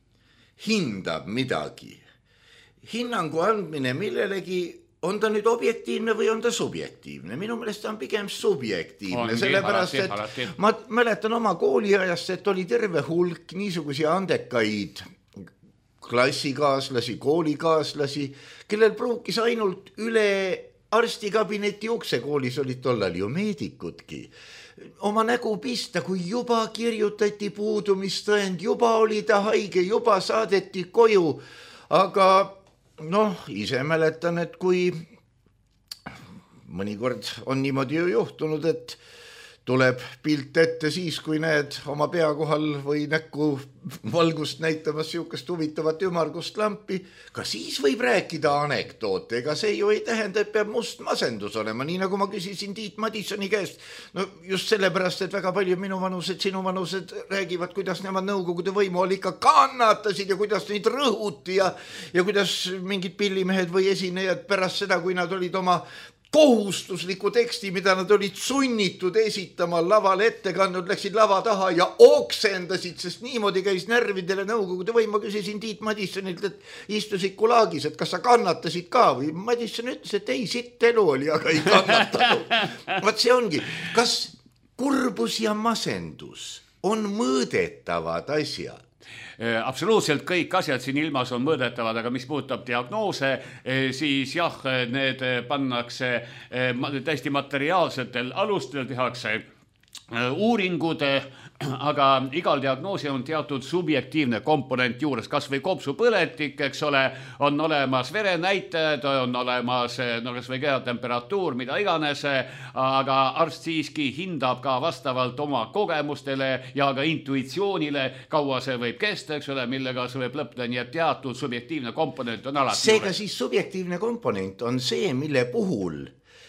Speaker 3: hindab midagi. Hinnangu andmine millelegi, on ta nüüd objektiivne või on ta subjektiivne? Minu meelest ta on pigem subjektiivne, sellepärast, et ma mäletan oma kooliajast, et oli terve hulk niisugusi andekaid klassikaaslasi, koolikaaslasi, kellel pruukis ainult üle arstikabineti ukse, koolis olid tollal ju meedikudki, oma nägu pista, kui juba kirjutati puudumistõend, juba oli ta haige, juba saadeti koju, aga ise mäletan, et kui mõnikord on niimoodi ju juhtunud, et tuleb pilt ette siis, kui näed oma pea kohal või näkku valgust näitamas siukest huvitavat ümmargust lampi, ka siis võib rääkida anekdoote, ega see ju ei tähenda, et peab must masendus olema, nii nagu ma küsisin Tiit Madissoni käest, no just sellepärast, et väga palju minu vanused, sinu vanused räägivad, kuidas nemad Nõukogude võimu all ikka kannatasid ja kuidas neid rõhuti ja kuidas mingid pillimehed või esinejad pärast seda, kui nad olid oma kohustusliku teksti, mida nad olid sunnitud esitama lavale ette kandnud, läksid lava taha ja oksendasid, sest niimoodi käis närvidele Nõukogude võim. Ma küsisin Tiit Madissonilt, et istusid kulaagis, et kas sa kannatasid ka või Madisson ütles, et ei, sitt elu oli, aga ei kannatanud. Vaat see ongi, kas kurbus ja masendus on mõõdetavad asjad?
Speaker 4: Absoluutselt kõik asjad siin ilmas on mõõdetavad, aga mis puudutab diagnoose, siis jah, need pannakse täiesti materiaalsetel alustel, tehakse uuringud, aga igal diagnoosi on teatud subjektiivne komponent juures, kas või kopsupõletik, eks ole, on olemas verenäitajad, on olemas kas või kehatemperatuur, mida iganes, aga arst siiski hindab ka vastavalt oma kogemustele ja ka intuitsioonile, kaua see võib kesta, eks ole, millega see võib lõppeda, nii et teatud subjektiivne komponent on alati
Speaker 3: seega juures. Siis subjektiivne komponent on see, mille puhul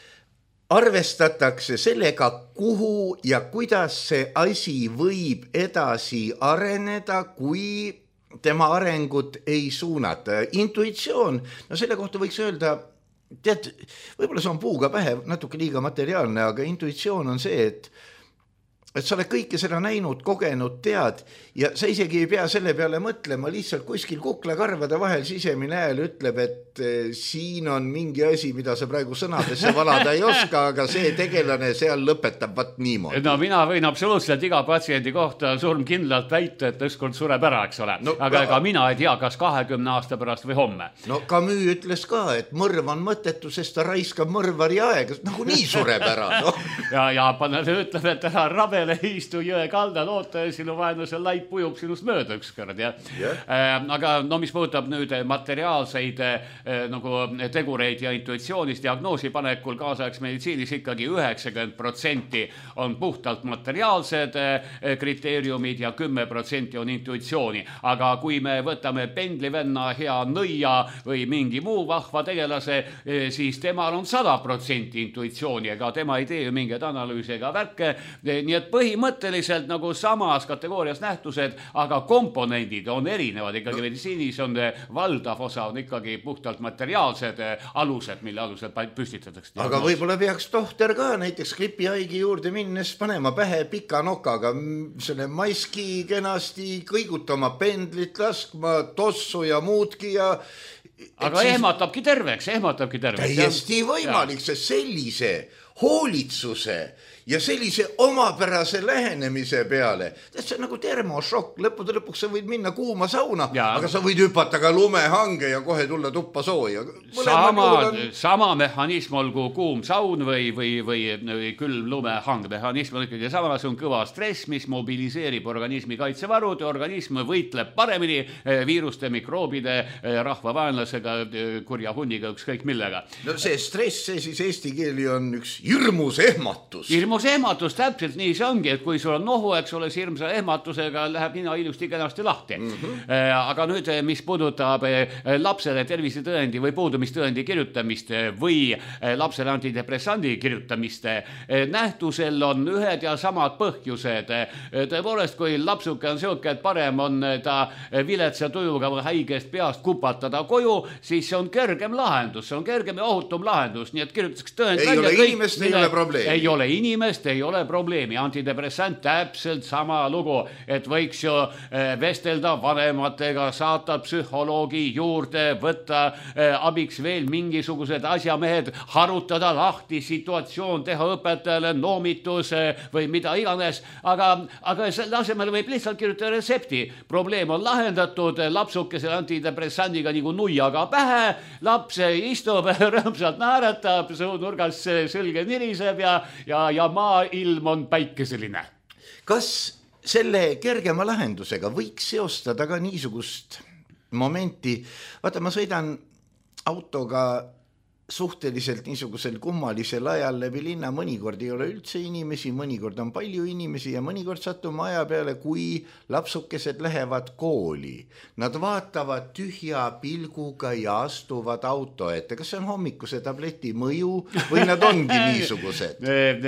Speaker 3: arvestatakse sellega, kuhu ja kuidas see asi võib edasi areneda, kui tema arengut ei suunata. Intuitsioon, no selle kohta võiks öelda, tead, võib-olla see on puuga pähe, natuke liiga materiaalne, aga intuitsioon on see, et sa oled kõike seda näinud, kogenud, tead ja sa isegi ei pea selle peale mõtlema, lihtsalt kuskil kuklakarvade vahel sisemine hääl ütleb, et siin on mingi asi, mida sa praegu sõnadesse valada ei oska, aga see tegelane seal lõpetab vat niimoodi.
Speaker 4: No mina võin absoluutselt iga patsiendi kohta surmkindlalt väita, et ükskord sureb ära, eks ole. No, aga ega mina ei tea, kas 20 aasta pärast või homme.
Speaker 3: No Camus ütles ka, et mõrv on mõttetu, sest ta raiskab mõrvari aega, nagu nii sureb ära. No.
Speaker 4: ja ütleb, et ära rabe järele, istu jõe kaldal, oota ja sinu vaenlase laip ujub sinust mööda ükskord, jah. Aga no mis puudutab nüüd materiaalseid nagu tegureid ja intuitsioonist diagnoosi panekul kaasaegses meditsiinis ikkagi 90% on puhtalt materiaalsed kriteeriumid ja 10% on intuitsiooni. Aga kui me võtame pendlivenna, hea nõia või mingi muu vahva tegelase, siis temal on 100% intuitsiooni, ega tema ei tee mingeid analüüse ega värke, nii et põhimõtteliselt nagu samas kategoorias nähtused, aga komponendid on erinevad, ikkagi meditsiinis on valdav osa on ikkagi puhtalt materiaalsed alused, mille alusel püstitatakse.
Speaker 3: Aga võib-olla peaks tohter ka näiteks gripihaigi juurde minnes panema pähe pika nokaga selle maski kenasti, kõigutama pendlit, laskma tossu ja muudki ja
Speaker 4: aga ehmatabki terveks.
Speaker 3: Täiesti võimalik, sest sellise hoolitsuse ja sellise omapärase lähenemise peale. See on nagu termošokk, lõpuks sa võid minna kuuma sauna, aga sa võid hüpata ka lumehange ja kohe tulla tuppa sooja.
Speaker 4: Sama mehhanism olgu kuum saun või külm lumehang. Mehhanism on ikkagi sama, see on kõva stress, mis mobiliseerib organismi kaitsevarud ja organism võitleb paremini viiruste, mikroobide, rahvavaenlasega, kurja hunniga, ükskõik millega.
Speaker 3: No see stress, see siis eesti keeli on üks hirmus ehmatus.
Speaker 4: Ehmatus, täpselt nii see ongi, et kui sul on nohu, eks ole, hirmsa ehmatusega läheb nina ilusti kenasti lahti. Aga nüüd, mis puudutab lapsele tervisetõendi või puudumistõendi kirjutamist või lapsele antidepressandi kirjutamist, nähtusel on ühed ja samad põhjused. Tõepoolest, kui lapsuke on seoke, et parem on ta viletsa tujuga või haigest peast kupatada koju, siis see on kergem lahendus, see on kergem ja ohutum lahendus, nii et kirjutatakse tõend välja. Ei ole inimest, ei ole probleemi. Antidepressant täpselt sama lugu, et võiks ju vestelda vanematega, saata psühholoogi juurde, võtta abiks veel mingisugused asjamehed, harutada lahti situatsioon, teha õpetajale noomitus või mida iganes, aga selle asemel võib lihtsalt kirjutada retsepti. Probleem on lahendatud, lapsukesele antidepressandiga nagu nuiaga pähe, laps istub, rõõmsalt naeratab, suunurgas sülge niriseb ja maailm on päikeseline.
Speaker 3: Kas selle kergema lahendusega võiks seostada ka niisugust momenti? Vaata, ma sõidan autoga suhteliselt niisugusel kummalisel ajal läbi linna, mõnikord ei ole üldse inimesi, mõnikord on palju inimesi ja mõnikord sattume aja peale, kui lapsukesed lähevad kooli. Nad vaatavad tühja pilguga ja astuvad auto ette. Kas see on hommikuse tableti mõju või nad ongi niisugused?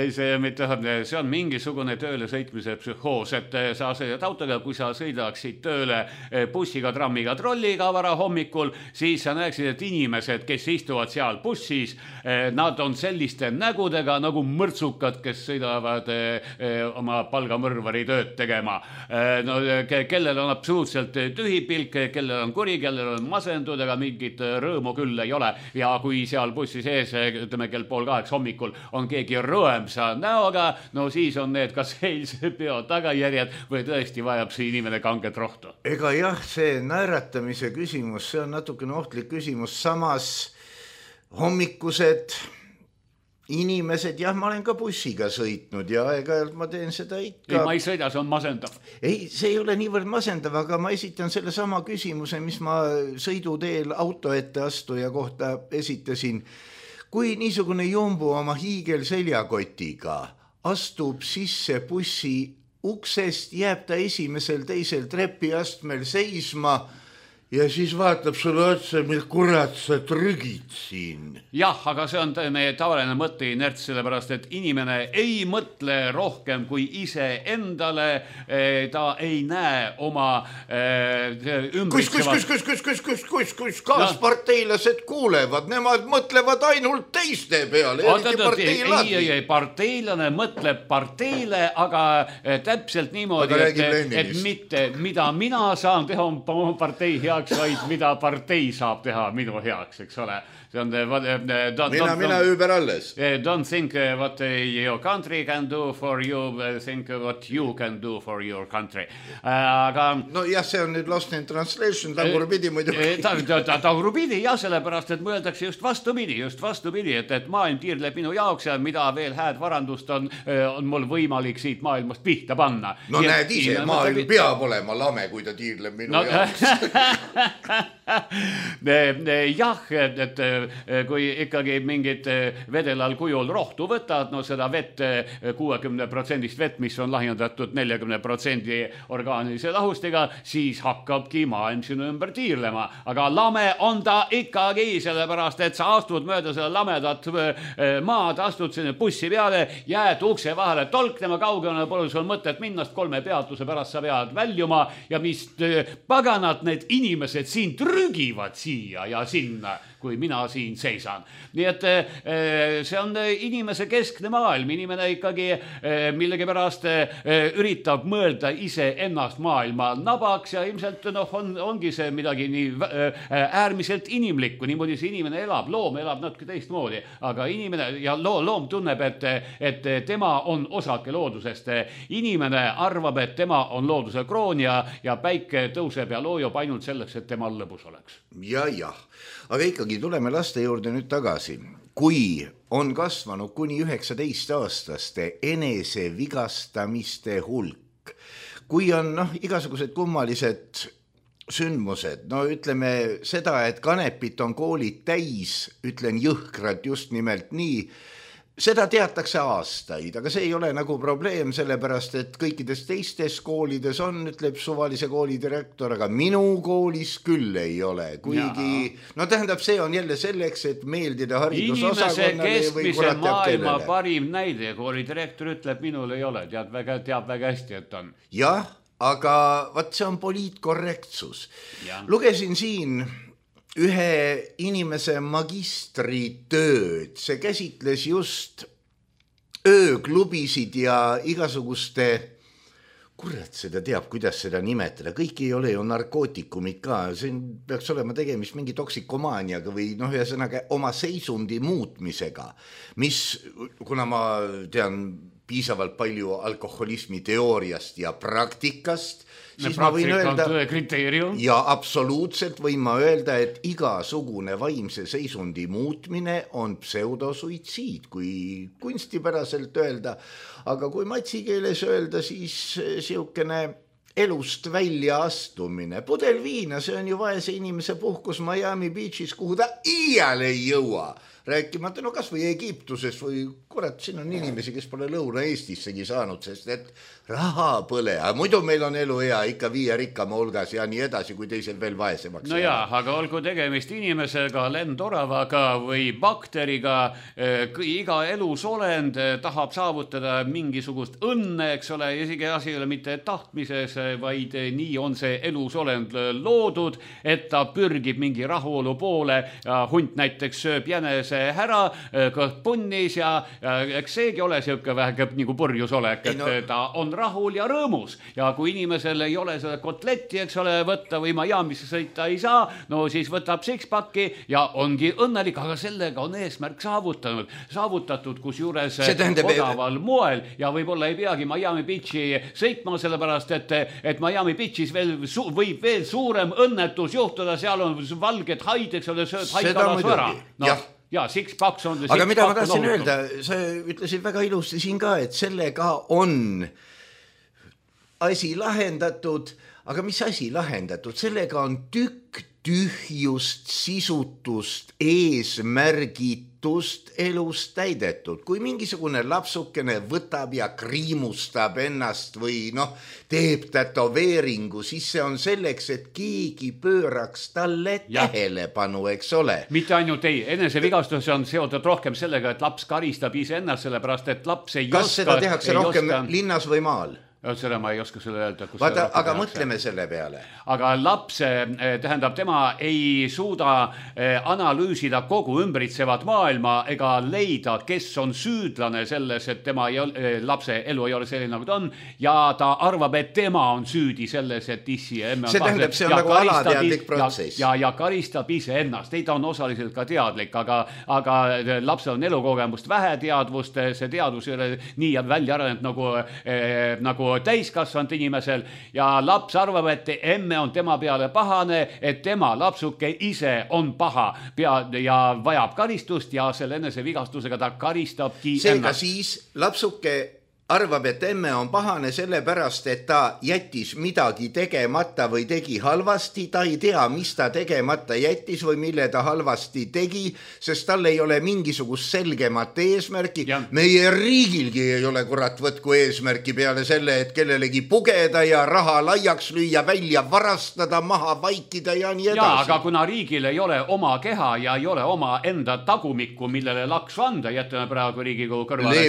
Speaker 4: See on mingisugune tööle sõitmise psühhoos, et sa sõidad autoga, kui sa sõidaksid tööle bussiga, trammiga, trolliga vara hommikul, siis sa näeksid, et inimesed, kes istuvad seal bussis, nad on selliste nägudega nagu mõrtsukad, kes sõidavad oma palgamõrvari tööd tegema. No, kellel on absoluutselt tühi pilk, kellel on kuri, kellel on masendud, aga mingit rõõmu küll ei ole. Ja kui seal bussi sees, ütleme kell 7:30 hommikul on keegi rõõmsa näoga, no siis on need kas eilse peo tagajärjed või tõesti vajab see inimene kanget rohtu.
Speaker 3: Ega jah, see naeratamise küsimus, see on natukene ohtlik küsimus, samas hommikused inimesed, jah, ma olen ka bussiga sõitnud ja aeg-ajalt ma teen seda ikka.
Speaker 4: Ei, ma ei sõida, see on masendav.
Speaker 3: Ei, see ei ole niivõrd masendav, aga ma esitan selle sama küsimuse, mis ma sõiduteel auto ette astuja kohta esitasin. Kui niisugune jumbu oma hiigel seljakotiga astub sisse bussi uksest, jääb ta esimesel, teisel trepiastmel seisma ja siis vaatab sulle otsa, mil kurat sa trügid siin.
Speaker 4: Jah, aga see on meie tavaline mõtteinerts, sellepärast, et inimene ei mõtle rohkem kui ise endale, ta ei näe oma ümbritsevat...
Speaker 3: Kus kaasparteilased kuulevad, nemad mõtlevad ainult teiste peale.
Speaker 4: Ei, parteilane mõtleb parteile, aga täpselt niimoodi, et mitte mida mina saan teha oma partei hea heaks, vaid mida partei saab teha minu heaks, eks ole. See on
Speaker 3: mina ümber alles.
Speaker 4: Don't think what your country can do for you, think what you can do for your country. Aga
Speaker 3: no jah, see on nüüd lost in translation, tagurpidi muidu.
Speaker 4: Tagurpidi, jah, sellepärast, et mõeldakse just vastupidi, et maailm tiirleb minu jaoks ja mida veel hääd varandust on mul võimalik siit maailmast pihta panna.
Speaker 3: No näed ise, maailm peab olema lame, kui ta tiirleb minu jaoks.
Speaker 4: Jah, et kui ikkagi mingid vedelal kujul rohtu võtad, no seda vett 60% vett, mis on lahjendatud 40% orgaanilise lahustiga, siis hakkabki maailm sinu ümber tiirlema. Aga lame on ta ikkagi, sellepärast, et sa astud mööda selle lamedat maad, astud sinne bussi peale, jääd ukse vahele tolknema, kaugele pole sul mõtet minnast, 3 peatuse pärast sa pead väljuma ja mis paganad need inimesed siin trügivad siia ja sinna, kui mina siin seisan. Nii et see on inimese keskne maailm. Inimene ikkagi millegipärast üritab mõelda ise ennast maailma nabaks ja ilmselt ongi see midagi nii äärmiselt inimlikku. Niimoodi see inimene elab, loom elab natuke teistmoodi, aga inimene ja loom tunneb, et tema on osake loodusest. Inimene arvab, et tema on looduse kroon ja päike tõuseb ja loojub ainult selleks, et tema lõbus oleks.
Speaker 3: Jah. Aga ikkagi tuleme laste juurde nüüd tagasi. Kui on kasvanud kuni 19-aastaste enesevigastamiste hulk, kui on igasugused kummalised sündmused, ütleme seda, et kanepit on koolid täis, ütlen jõhkralt just nimelt nii, seda teatakse aastaid, aga see ei ole nagu probleem, sellepärast, et kõikides teistes koolides on, ütleb suvalise kooli direktor, aga minu koolis küll ei ole. Kuigi, tähendab, see on jälle selleks, et meeldida haridusosakonnale või kurat teab kellele.
Speaker 4: Maailma parim näide, kooli direktor ütleb, minul ei ole, teab väga hästi, et on.
Speaker 3: Jah, aga see on poliitkorrektsus. Lugesin siin ühe inimese magistritööd, see käsitles just ööklubisid ja igasuguste, kurat seda teab, kuidas seda nimetada, kõik ei ole ju narkootikumid ka, siin peaks olema tegemist mingi toksikomaaniaga või ühesõnaga oma seisundi muutmisega, mis, kuna ma tean piisavalt palju alkoholismi teooriast ja praktikast, siis ma võin öelda, ja absoluutselt võin ma öelda, et igasugune vaimse seisundi muutmine on pseudosuitsiid, kui kunstipäraselt öelda, aga kui matsikeeles öelda, siis siukene elust välja astumine. Pudel viina, see on ju vaese inimese puhkus Miami Beachis, kuhu ta iial ei jõua. Rääkimata, kas või Egiptuses või kurat, siin on inimesi, kes pole Lõuna-Eestissegi saanud, sest et raha põle. Muidu meil on elu hea ikka 5 rikkama hulgas ja nii edasi, kui teisel veel vaesemaks.
Speaker 4: No jaa, aga olgu tegemist inimesega, lendoravaga või bakteriga, iga elusolend tahab saavutada mingisugust õnne, eks ole, isegi asi ei ole mitte tahtmises, vaid nii on see elusolend loodud, et ta pürgib mingi rahulolu poole ja hunt näiteks sööb jänese ära, kõht punnis ja eks seegi ole siuke väheke nagu purjusolek, et ta on rahul ja rõõmus ja kui inimesel ei ole seda kotletti, eks ole, võtta või Miamisse sõita ei saa, no siis võtab sixpacki ja ongi õnnelik, aga sellega on eesmärk saavutatud, kus juures odaval moel ja võib-olla ei peagi Miami Beachi sõitma, sellepärast et Miami Beachis võib veel suurem õnnetus juhtuda, seal on valged haid, eks ole, sööd haikalas võra. Ja, six-packs on...
Speaker 3: Aga mida ma tahtsin öelda, sa ütlesid väga ilusti siin ka, et sellega on asi lahendatud, aga mis asi lahendatud? Sellega on tükk tühjust, sisutust, eesmärgitust elus täidetud. Kui mingisugune lapsukene võtab ja kriimustab ennast või teeb tätoveeringu, siis see on selleks, et keegi pööraks talle tähelepanu, eks ole.
Speaker 4: Mitte ainult ei, enesevigastus on seotud rohkem sellega, et laps karistab ise ennast, sellepärast et laps ei
Speaker 3: Kas seda tehakse rohkem linnas või maal?
Speaker 4: Seda ma ei oska sulle öelda.
Speaker 3: Vaata, aga mõtleme selle peale.
Speaker 4: Aga laps, tähendab, tema ei suuda analüüsida kogu ümbritsevat maailma ega leida, kes on süüdlane selles, et tema lapse elu ei ole selline, nagu ta on, ja ta arvab, et tema on süüdi selles, et issi ja emme on
Speaker 3: tähendab, see on nagu alateadlik protsess.
Speaker 4: Ja karistab ise ennast. Ei, ta on osaliselt ka teadlik, aga lapsel on elukogemust vähe teadvust, see teadvus ei ole nii välja arenenud nagu täiskasvanud inimesel ja laps arvab, et emme on tema peale pahane, et tema lapsuke ise on paha ja vajab karistust ja selle enesevigastusega ta karistabki
Speaker 3: ennast. Seega siis lapsuke arvab, et emme on pahane sellepärast, et ta jättis midagi tegemata või tegi halvasti, ta ei tea, mis ta tegemata jättis või mille ta halvasti tegi, sest tal ei ole mingisugust selgemat eesmärki. Meie riigilgi ei ole kurat võtku eesmärki peale selle, et kellelegi pugeda ja raha laiaks lüüa, välja varastada, maha vaikida ja nii edasi.
Speaker 4: Aga kuna riigil ei ole oma keha ja ei ole oma enda tagumikku, millele laksu anda, jätame praegu Riigikogu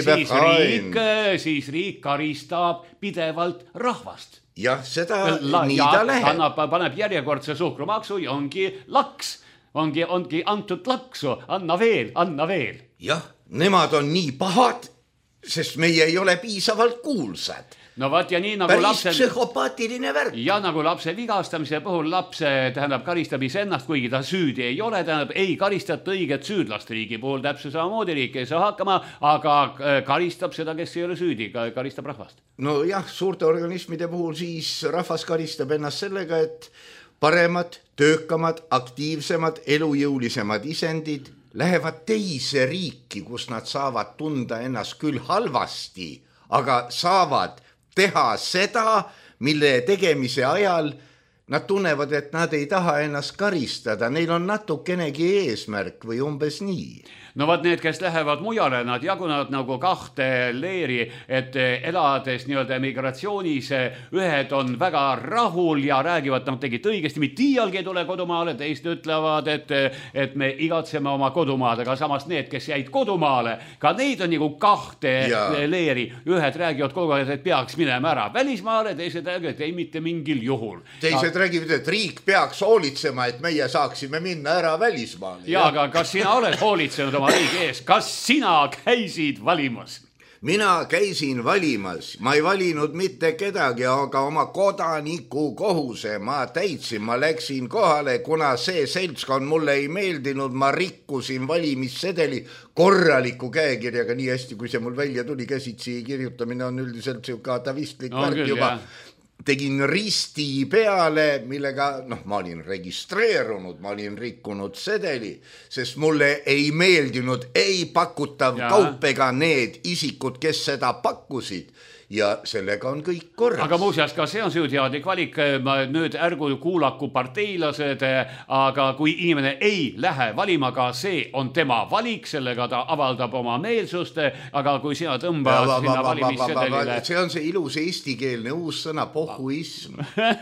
Speaker 4: kõrvale, siis riik karistab pidevalt rahvast.
Speaker 3: Jah, seda nii ta läheb.
Speaker 4: Paneb järjekordse suhkrumaksu ja ongi laks. Ongi antud laksu. Anna veel.
Speaker 3: Jah, nemad on nii pahad, sest meie ei ole piisavalt kuulsad.
Speaker 4: No vaat ja nii nagu
Speaker 3: päris psühhopaatiline värk.
Speaker 4: Ja nagu lapse vigastamise puhul lapse tähendab karistab ise ennast, kuigi ta süüdi ei ole, tähendab ei karistata õiget süüdlast riigi puhul, täpselt samamoodi riik ei saa hakkama, aga karistab seda, kes ei ole süüdi, karistab rahvast.
Speaker 3: No jah, suurte organismide puhul siis rahvas karistab ennast sellega, et paremad, töökamad, aktiivsemad, elujõulisemad isendid lähevad teise riiki, kus nad saavad tunda ennast küll halvasti, aga saavad teha seda, mille tegemise ajal nad tunnevad, et nad ei taha ennast karistada. Neil on natukenegi eesmärk või umbes nii.
Speaker 4: No vaat need, kes lähevad mujale, nad jagunevad nagu kahte leeri, et elades nii-öelda migratsioonis ühed on väga rahul ja räägivad, nad tegid õigesti, mitte iialgi ei tule kodumaale, teist ütlevad, et me igatseme oma kodumaad, aga samas need, kes jäid kodumaale, ka neid on nagu kahte leeri. Ühed räägivad kogu aeg, et peaks minema ära välismaale, teised räägivad, et ei mitte mingil juhul.
Speaker 3: Teised räägivad, et riik peaks hoolitsema, et meie saaksime minna ära välismaale.
Speaker 4: Ja, aga kas sina oled hoolitsenud riigi ees. Kas sina käisid valimas?
Speaker 3: Mina käisin valimas. Ma ei valinud mitte kedagi, aga oma kodaniku kohuse ma täitsin. Ma läksin kohale, kuna see seltskond mulle ei meeldinud. Ma rikkusin valimissedeli korraliku käekirjaga nii hästi, kui see mul välja tuli. Käsitsi kirjutamine on üldiselt atavistlik värk juba. Tegin risti peale, millega, ma olin registreerunud, ma olin rikkunud sedeli, sest mulle ei meeldinud ei pakutav kaup ega need isikud, kes seda pakkusid. Ja sellega on kõik korras.
Speaker 4: Aga muuseas, ka see on süüteadlik valik. Nüüd ärgu kuulaku parteilased, aga kui inimene ei lähe valima, ka see on tema valik, sellega ta avaldab oma meelsust, aga kui sina tõmbad sinna valimissedelile...
Speaker 3: See on see ilus eestikeelne uus sõna, pohhuism.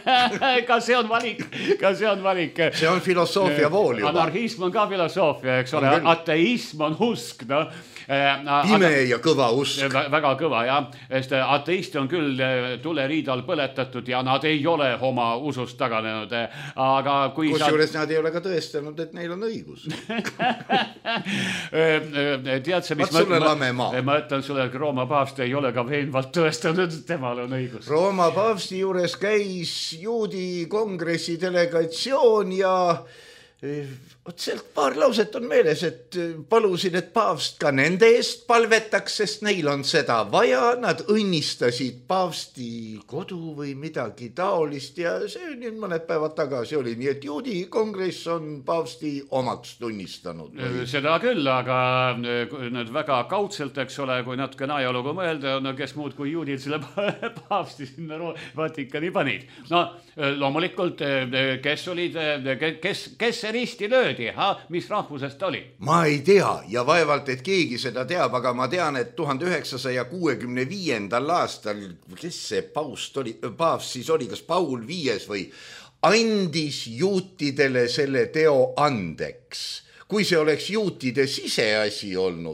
Speaker 4: Ka see on valik.
Speaker 3: See on filosoofia vool juba.
Speaker 4: Anarhism on ka filosoofia, eks ole. Ateism on usk,
Speaker 3: pime ja kõva usk.
Speaker 4: Väga kõva, jah. Ateisti on küll tuleriidal põletatud ja nad ei ole oma usust taganenud. Aga kui
Speaker 3: kusjuures nad ei ole ka tõestanud, et neil on õigus.
Speaker 4: Tead sa, mis ma ütlen sulle, et Rooma paavst ei ole ka veenvalt tõestanud, et temal on õigus.
Speaker 3: Rooma paavsti juures käis juudi kongressi delegatsioon ja sealt paar lauset on meeles, et palusin, et paavst ka nende eest palvetaks, sest neil on seda vaja. Nad õnnistasid paavsti kodu või midagi taolist ja see nüüd mõned päevad tagasi oli. Nii et juudi kongress on paavsti omaks tunnistanud.
Speaker 4: Seda küll, aga nüüd väga kaudselt, eks ole, kui natuke ajalugu mõelda, kes muud kui juudid selle paavsti sinna Vatikani panid. No loomulikult, kes olid, kes risti löödi? Mis rahvusest oli?
Speaker 3: Ma ei tea ja vaevalt, et keegi seda teab, aga ma tean, et 1965. aastal, kes see paavst siis oli, kas Paul V või, andis juutidele selle teo andeks. Kui see oleks juutide siseasi olnud,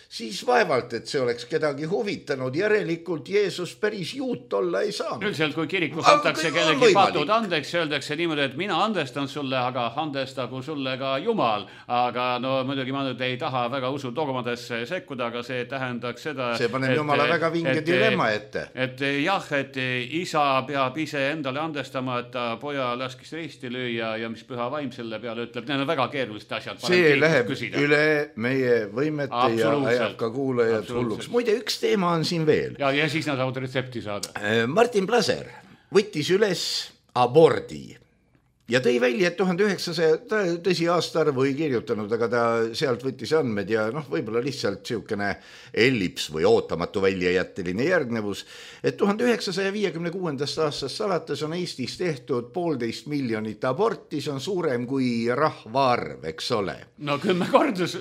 Speaker 3: siis vaevalt, et see oleks kedagi huvitanud. Järelikult Jeesus päris juut olla ei saanud.
Speaker 4: Üldiselt, kui kirikus antakse kellegi patud andeks, öeldakse niimoodi, et mina andestan sulle, aga andestagu sulle ka Jumal. Aga no muidugi ma nüüd ei taha väga usu dogmadesse sekkuda, aga see tähendaks seda...
Speaker 3: See paneb Jumala väga vinge dilemma ette.
Speaker 4: Et jah, et isa peab ise endale andestama, et ta poja laskis risti lüüa ja mis püha vaim selle peale ütleb. Need on väga keerulised asjad.
Speaker 3: See läheb üle meie võimete ja ajab ka kuulajad hulluks. Muide, üks teema on siin veel.
Speaker 4: Ja siis nad saavad retsepti saada.
Speaker 3: Martin Plaser võttis üles abordi ja tõi välja, et 1900, tõsi aastaarvu ei kirjutanud, aga ta sealt võttis andmed ja võib-olla lihtsalt siukene ellips või ootamatu väljajätteline järgnevus, et 1956. aastast alates on Eestis tehtud 1,5 miljonit aborti, see on suurem kui rahvaarv, eks ole.
Speaker 4: No 10 kordus,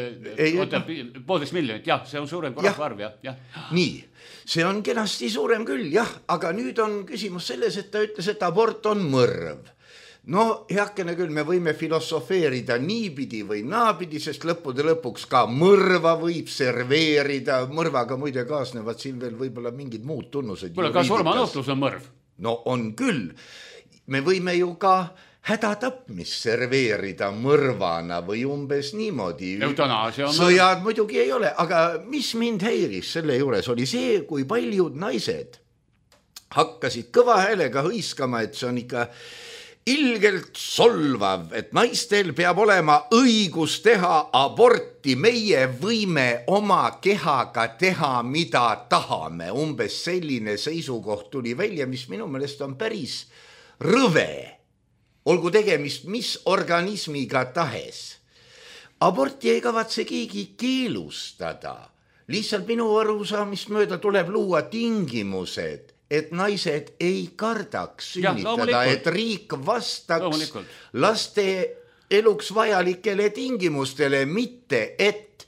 Speaker 4: 1,5 miljonit, jah, see on suurem kui rahvaarv, jah.
Speaker 3: Nii, see on kenasti suurem küll, jah, aga nüüd on küsimus selles, et ta ütles, et abort on mõrv. No heakene küll, me võime filosofeerida niipidi või naapidi, sest lõppude lõpuks ka mõrva võib serveerida. Mõrvaga muide kaasnevad siin veel võib-olla mingid muud tunnused.
Speaker 4: Kuule, ka surmanuhtlus on mõrv?
Speaker 3: No on küll. Me võime ju ka hädatapmis serveerida mõrvana või umbes niimoodi.
Speaker 4: Eutanaasia on
Speaker 3: sõjad muidugi ei ole, aga mis mind häiris selle juures oli see, kui paljud naised hakkasid kõva häälega hõiskama, et see on ikka ilgelt solvav, et naistel peab olema õigus teha aborti, meie võime oma kehaga teha, mida tahame. Umbes selline seisukoht tuli välja, mis minu meelest on päris rõve. Olgu tegemist mis organismiga tahes. Aborti ei kavatse keegi keelustada. Lihtsalt minu arusaamist mööda tuleb luua tingimused, et naised ei kardaks sünnitada, et riik vastaks laste eluks vajalikele tingimustele, mitte et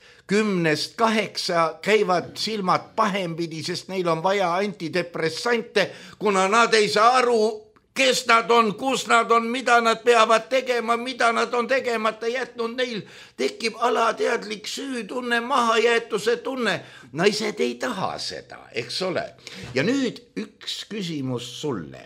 Speaker 3: 10-8 käivad silmad pahempidi, sest neil on vaja antidepressante, kuna nad ei saa aru, kes nad on, kus nad on, mida nad peavad tegema, mida nad on tegemata jätnud, neil tekib alateadlik süütunne, mahajäetuse tunne. Naised ei taha seda, eks ole. Ja nüüd üks küsimus sulle.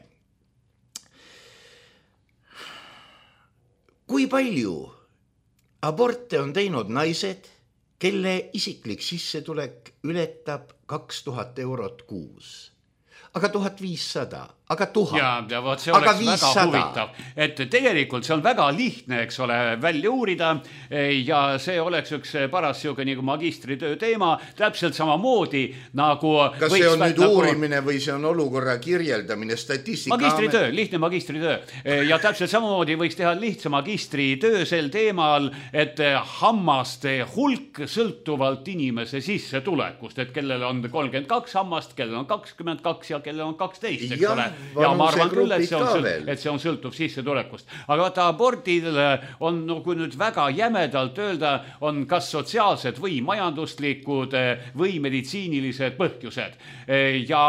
Speaker 3: Kui palju aborte on teinud naised, kelle isiklik sissetulek ületab 2000 eurot kuus? Aga 1500, aga 1000.
Speaker 4: Ja võt, see oleks väga huvitav, et tegelikult see on väga lihtne, eks ole, välja uurida ja see oleks üks paras siuke nagu magistritöö teema, täpselt samamoodi nagu...
Speaker 3: Kas see on nüüd uurimine või see on olukorra kirjeldamine, statistika...
Speaker 4: Magistritöö, lihtne magistritöö ja täpselt samamoodi võiks teha lihtsa magistritöö sel teemal, et hammaste hulk sõltuvalt inimese sissetulekust, et kellel on 32 hammast, kellel on 22 ja kellel on 12, eks ole. Ja ma arvan küll, et see on sõltuv sissetulekust. Aga vaata, abordil on, kui nüüd väga jämedalt öelda, on kas sotsiaalsed või majanduslikud või meditsiinilised põhjused. Ja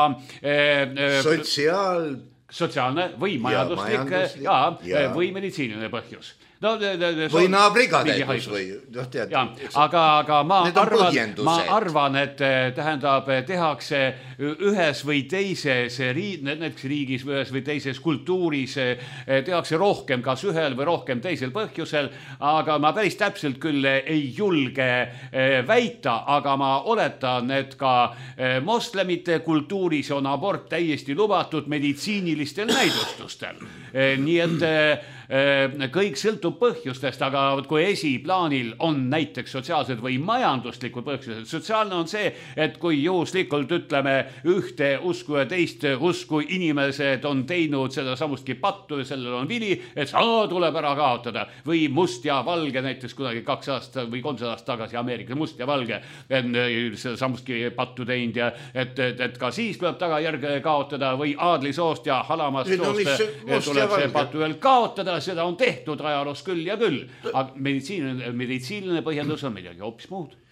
Speaker 4: sotsiaalne või majanduslik ja või meditsiiniline põhjus. No,
Speaker 3: või naabrigadedus või
Speaker 4: aga ma arvan, et tähendab, tehakse ühes või teises riigis või ühes või teises kultuuris tehakse rohkem kas ühel või rohkem teisel põhjusel, aga ma päris täpselt küll ei julge väita, aga ma oletan, et ka moslemite kultuuris on abort täiesti lubatud meditsiinilistel näidustustel. Nii et kõik sõltub põhjustest, aga kui esiplaanil on näiteks sotsiaalsed või majanduslikud põhjused. Sotsiaalne on see, et kui juhuslikult ütleme ühte usku ja teist usku inimesed on teinud seda samustki pattu ja sellel on vili, et saa tuleb ära kaotada. Või must ja valge näiteks kunagi 2 aastat või 300 aastat tagasi Ameerikas must ja valge seda samustki pattu teinud ja et ka siis tuleb tagajärg kaotada või aadlisoost ja halamast soost tuleb see pattu veel kaotada. Seda on tehtud ajaloos küll ja küll, aga meditsiiniline põhjendus on midagi hoopis muud.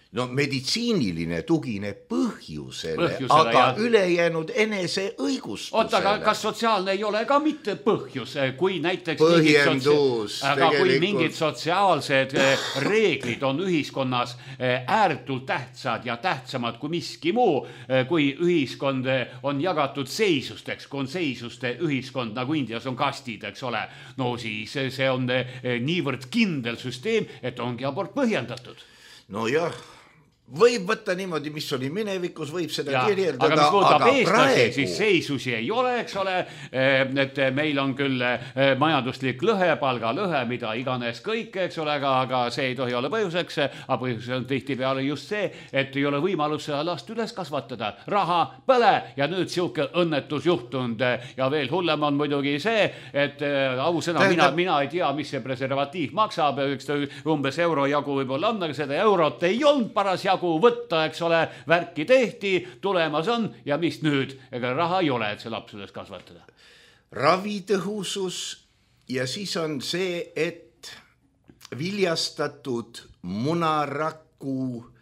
Speaker 3: no meditsiiniline tugineb põhjusele aga ja ülejäänud enese õigustusele.
Speaker 4: Oota, aga kas sotsiaalne ei ole ka mitte põhjus, kui näiteks
Speaker 3: kui
Speaker 4: mingid sotsiaalsed reeglid on ühiskonnas ääretult tähtsad ja tähtsamad kui miski muu, kui ühiskond on jagatud seisusteks, kui on seisuste ühiskond, nagu Indias on kastid, eks ole, no siis see on niivõrd kindel süsteem, et ongi abort põhjendatud.
Speaker 3: No jah, võib võtta niimoodi, mis oli minevikus, võib seda kirjeldada,
Speaker 4: aga mis puudutab eestlasi, siis seisusi ei ole, eks ole, et meil on küll majanduslik lõhe, palgalõhe, mida iganes kõik, eks ole, aga see ei tohi olla põhjuseks, aga põhjus on tihtipeale just see, et ei ole võimalus seda last üles kasvatada, raha põle ja nüüd siuke õnnetus juhtund ja veel hullem on muidugi see, et ausõna, mina ei tea, mis see preservatiiv maksab, üks umbes euro jagu võib-olla on, aga seda eurot ei olnud paras jagu võtta, eks ole, värki tehti, tulemas on ja mis nüüd? Ega raha ei ole, et see laps üles kasvatada.
Speaker 3: Ravitõhusus ja siis on see, et viljastatud munaraku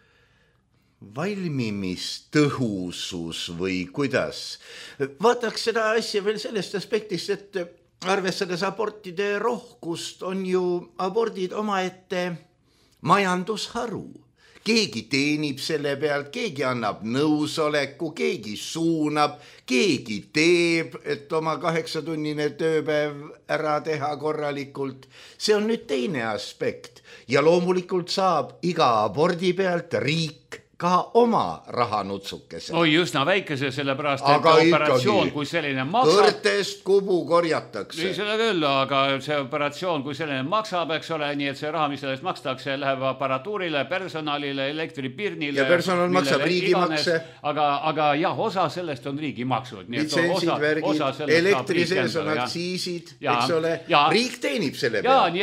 Speaker 3: valmimistõhusus või kuidas. Vaataks seda asja veel sellest aspektist, et arvestades abortide rohkust on ju abordid omaette majandusharu. Keegi teenib selle pealt, keegi annab nõusoleku, keegi suunab, keegi teeb, et oma 8-tunnine tööpäev ära teha korralikult. See on nüüd teine aspekt ja loomulikult saab iga abordi pealt riik ka oma rahanutsukese.
Speaker 4: Oi, üsna väikese, sellepärast, et operatsioon, kui selline maksab...
Speaker 3: Kõrtest kubu korjatakse.
Speaker 4: Ei, seda küll, aga see operatsioon, kui selline maksab, eks ole, nii et see raha, mis sellest makstakse, läheb aparatuurile, personalile, elektripirnile.
Speaker 3: Ja personal maksab riigimakse.
Speaker 4: Aga jah, osa sellest on riigimaksud.
Speaker 3: Litsensid, värgid, elektri sees on aktsiisid, eks ole. Riik teenib selle peale.
Speaker 4: Ja, nii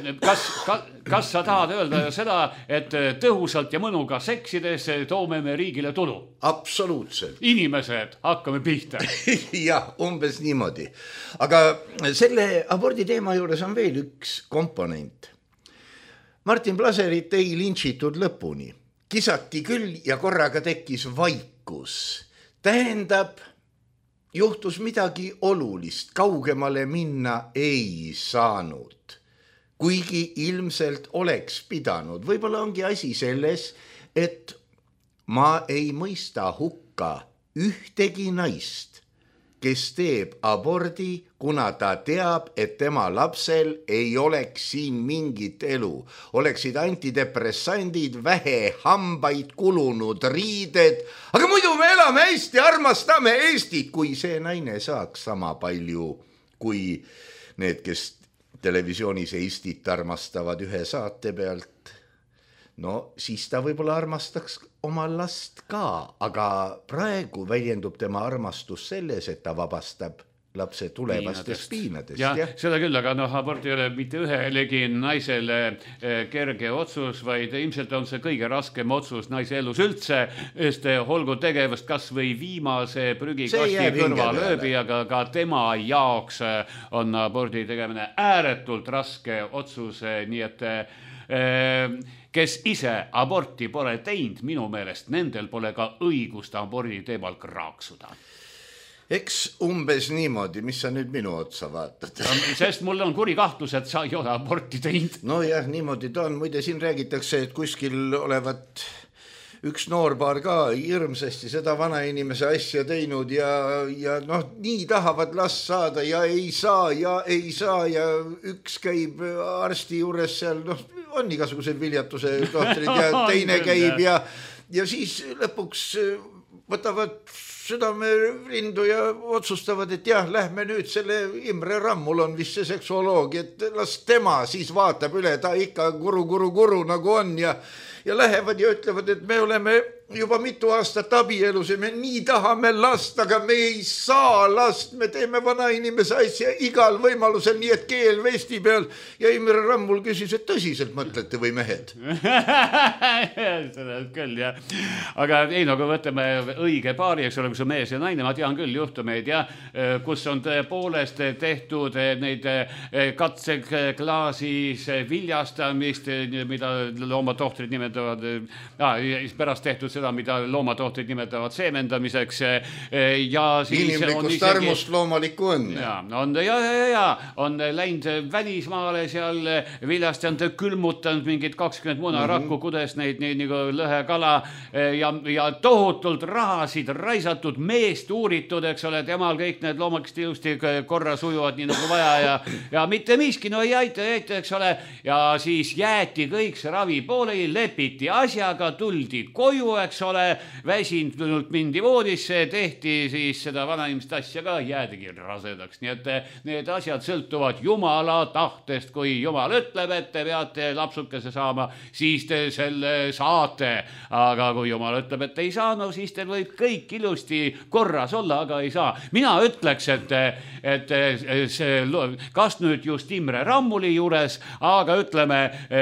Speaker 4: et kas sa tahad öelda seda, et tõhusalt ja mõnuga seksides toome me riigile tulu?
Speaker 3: Absoluutselt.
Speaker 4: Inimesed, hakkame pihta.
Speaker 3: Jah, umbes niimoodi. Aga selle abordi teema juures on veel üks komponent. Martin Plaserit ei lintšitud lõpuni. Kisati küll ja korraga tekkis vaikus. Tähendab, juhtus midagi olulist. Kaugemale minna ei saanud. Kuigi ilmselt oleks pidanud. Võib-olla ongi asi selles, et ma ei mõista hukka ühtegi naist, kes teeb abordi, kuna ta teab, et tema lapsel ei oleks siin mingit elu. Oleksid antidepressandid, vähe hambaid, kulunud riided. Aga muidu me elame hästi, armastame Eestit, kui see naine saaks sama palju kui need, kes televisioonis Eestit armastavad ühe saate pealt. No siis ta võib-olla armastaks oma last ka, aga praegu väljendub tema armastus selles, et ta vabastab lapse tulevastest piinadest.
Speaker 4: Ja seda küll, aga abort ei ole mitte ühelegi naisele kerge otsus, vaid ilmselt on see kõige raskem otsus naise elus üldse, sest olgu tegevust kas või viimase prügikasti kõrvalööbi, aga ka tema jaoks on abordi tegemine ääretult raske otsus, nii et kes ise aborti pole teinud, minu meelest nendel pole ka õigust abordi teemal kraaksuda.
Speaker 3: Eks umbes niimoodi, mis sa nüüd minu otsa vaatad.
Speaker 4: Sest mul on kuri kahtlus, et sa ei ole aborti teinud.
Speaker 3: No jah, niimoodi ta on. Muide, siin räägitakse, et kuskil olevat üks noorpaar ka hirmsasti seda vana inimese asja teinud ja nii tahavad last saada ja ei saa ja üks käib arsti juures seal, on igasugused viljatuse tohtrid ja teine käib ja siis lõpuks võtavad südame rindu ja otsustavad, et jah, lähme nüüd selle Imre Rammul on vist see seksuoloogi, et las tema siis vaatab üle, ta ikka kuru nagu on ja lähevad ja ütlevad, et me oleme juba mitu aastat abielus ja me nii tahame last, aga me ei saa last, me teeme vanainimese asja igal võimalusel, nii et keel vesti peal ja Imre Rammul küsis, et tõsiselt mõtlete või mehed?
Speaker 4: Seda küll, jah. Aga ei, no kui võtame õige paari, eks ole, kus on mees ja naine, ma tean küll juhtumeid, jah, kus on tõepoolest tehtud neid katseklaasis viljastamist, mida loomatohtrid nimetavad, pärast tehtud seda, mida loomatohtrid nimetavad seemendamiseks ja siis
Speaker 3: inimlikust armust loomalikku õnne.
Speaker 4: On läinud välismaale seal viljastanud, külmutanud mingid 20 munarakku, kuidas neid nagu lõhekala ja tohutult rahasid raisatud, meest uuritud, eks ole, temal kõik need loomakest ilusti korras ujuvad nii nagu vaja ja mitte miski, no ei aita, eks ole, ja siis jäeti kõik see ravi pooleli, lepiti asjaga, tuldi koju, eks ole, väsinult mindi voodisse, tehti siis seda vanainimest asja ka, jäädigi rasedaks. Nii et need asjad sõltuvad Jumala tahtest, kui Jumal ütleb, et te peate lapsukese saama, siis te selle saate. Aga kui Jumal ütleb, et ei saa, no siis teil võib kõik ilusti korras olla, aga ei saa. Mina ütleks, et see, kas nüüd just Imre Rammuli juures, aga ütleme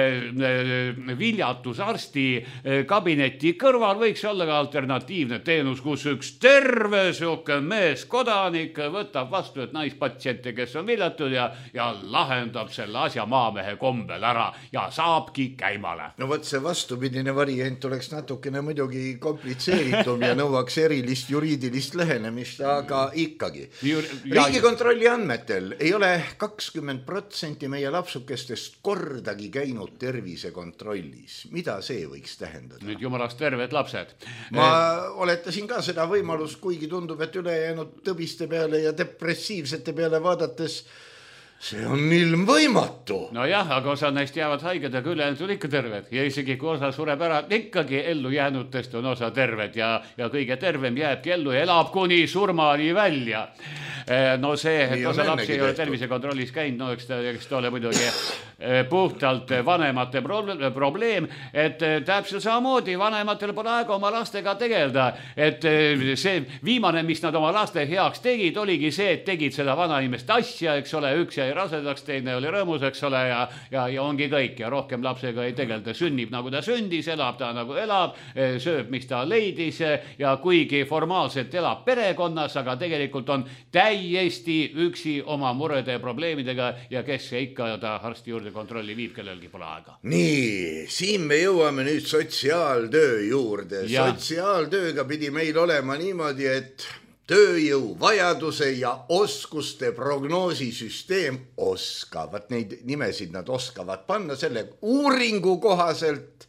Speaker 4: viljatusarsti kabineti kõrval võiks olla ka alternatiivne teenus, kus üks terve suke mees kodanik võtab vastu, et naispatsiente, kes on viljatud ja lahendab selle asja maamehe kombel ära ja saabki käimale.
Speaker 3: No võt see vastupidine variant oleks natukene muidugi komplitseeritum ja nõuaks erilist juriidilist lähenemist, aga ikkagi. Riigikontrolli andmetel ei ole 20% meie lapsukestest kordagi käinud tervisekontrollis. Mida see võiks tähendada?
Speaker 4: Nüüd jumalast terved lapsed.
Speaker 3: Ma oletasin ka seda võimalust, kuigi tundub, et ülejäänud tõbiste peale ja depressiivsete peale vaadates see on ilmvõimatu.
Speaker 4: No jah, aga osa neist jäävad haiged, aga ülejäänud on ikka terved ja isegi kui osa sureb ära, ikkagi ellu jäänutest on osa terved ja kõige tervem jääbki ellu ja elab kuni surmani välja. No see, et osa lapsi ei ole tervisekontrollis käinud, no eks ta ole muidugi puhtalt vanemate probleem, et täpselt samamoodi vanematel pole aega oma lastega tegelda, et see viimane, mis nad oma laste heaks tegid, oligi see, et tegid seda vanainimest asja, eks ole, üks jäi rasedaks, teine oli rõõmus, eks ole, ja ongi kõik ja rohkem lapsega ei tegelda, sünnib nagu ta sündis, elab ta nagu elab, sööb, mis ta leidis ja kuigi formaalselt elab perekonnas, aga tegelikult on täiesti üksi oma murede ja probleemidega ja kes ikka ta arsti juurde kontrolli viib, kellelgi pole aega.
Speaker 3: Nii, siin me jõuame nüüd sotsiaaltöö juurde. Sotsiaaltööga pidi meil olema niimoodi, et tööjõu vajaduse ja oskuste prognoosisüsteem oskavad, neid nimesid nad oskavad panna, selle uuringu kohaselt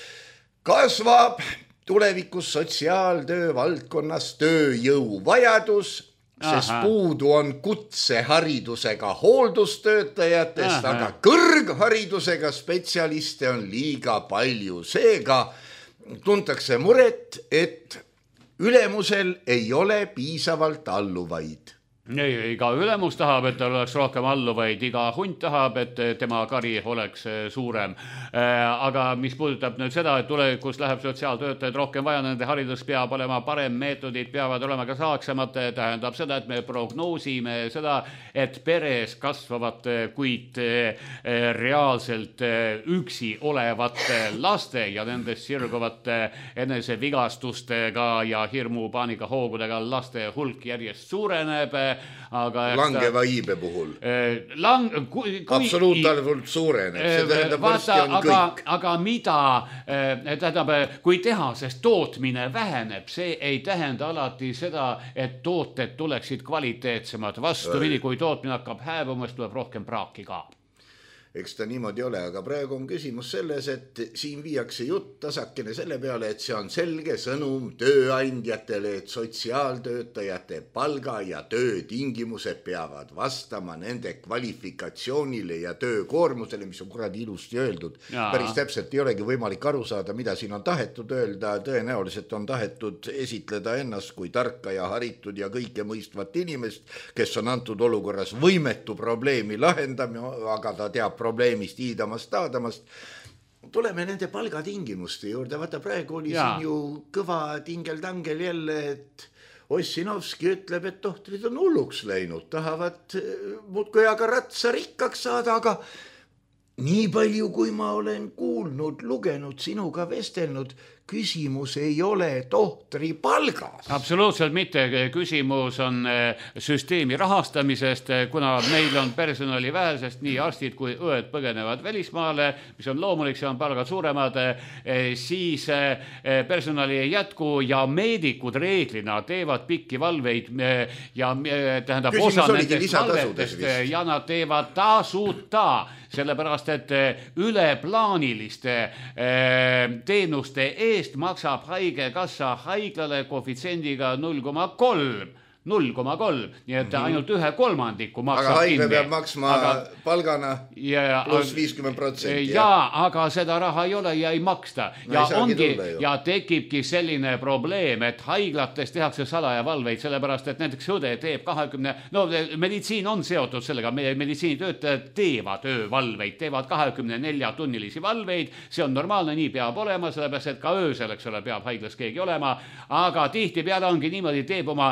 Speaker 3: kasvab tulevikus sotsiaaltöö valdkonnas tööjõu vajadus, sest puudu on kutseharidusega hooldustöötajatest, aga kõrgharidusega spetsialiste on liiga palju. Seega tuntakse muret, et ülemusel ei ole piisavalt alluvaid.
Speaker 4: Ei, iga ülemus tahab, et tal oleks rohkem alluvaid, iga hunt tahab, et tema kari oleks suurem. Aga mis puudutab nüüd seda, et tulevikus läheb sotsiaaltöötajaid rohkem vaja, nende haridus peab olema parem, meetodid peavad olema ka saaksemad, tähendab seda, et me prognoosime seda, et peres kasvavate, kuid reaalselt üksi olevate laste ja nendest sirguvate enesevigastustega ja hirmu paanika hoogudega laste hulk järjest suureneb.
Speaker 3: Langeva iibe puhul. Absoluutarvult suureneb, see tähendab varsti on kõik.
Speaker 4: Aga mida, tähendab, kui tehasest tootmine väheneb, see ei tähenda alati seda, et tooted tuleksid kvaliteetsemad. Vastupidi, kui tootmine hakkab hääbumast, tuleb rohkem praaki ka.
Speaker 3: Eks ta niimoodi ole, aga praegu on küsimus selles, et siin viiakse jutt tasakene selle peale, et see on selge sõnum tööandjatele, et sotsiaaltöötajate palga ja töötingimused peavad vastama nende kvalifikatsioonile ja töökoormusele, mis on kuradi ilusti öeldud. Päris täpselt ei olegi võimalik aru saada, mida siin on tahetud öelda. Tõenäoliselt on tahetud esitleda ennast kui tarka ja haritud ja kõike mõistvat inimest, kes on antud olukorras võimetu probleemi lahendama, aga ta teab probleemist hiidamast taadamast. tuleme nende palgatingimuste juurde, vaata praegu oli siin ju kõva tingel-tangel jälle, et Ossinovski ütleb, et tohtrid on hulluks läinud, tahavad muudkui aga ratsa rikkaks saada, aga nii palju, kui ma olen kuulnud, lugenud, sinuga vestelnud, küsimus ei ole tohtri palgas.
Speaker 4: Absoluutselt mitte. Küsimus on süsteemi rahastamisest, kuna meil on personali vähe, sest nii arstid kui õed põgenevad välismaale, mis on loomulik, see on palgad suuremad, siis personali ei jätku ja meedikud reeglina teevad pikki valveid ja tähendab osa nendest valvetest ja nad teevad tasuta, sellepärast et üleplaaniliste teenuste eest maksab haigekassa haiglale koefitsiendiga 0,3, nii et ainult 1/3 maksab
Speaker 3: aga haigla peab maksma palgana pluss 50%.
Speaker 4: Jaa, aga seda raha ei ole ja ei maksta. Ja tekibki selline probleem, et haiglates tehakse salaja valveid, sellepärast et näiteks õde teeb 20, meditsiin on seotud sellega, meditsiinitöötajad teevad öövalveid, teevad 24-tunnilisi valveid, see on normaalne, nii peab olema, sellepärast et ka öösel, eks ole, peab haiglas keegi olema, aga tihti peale ongi niimoodi, teeb oma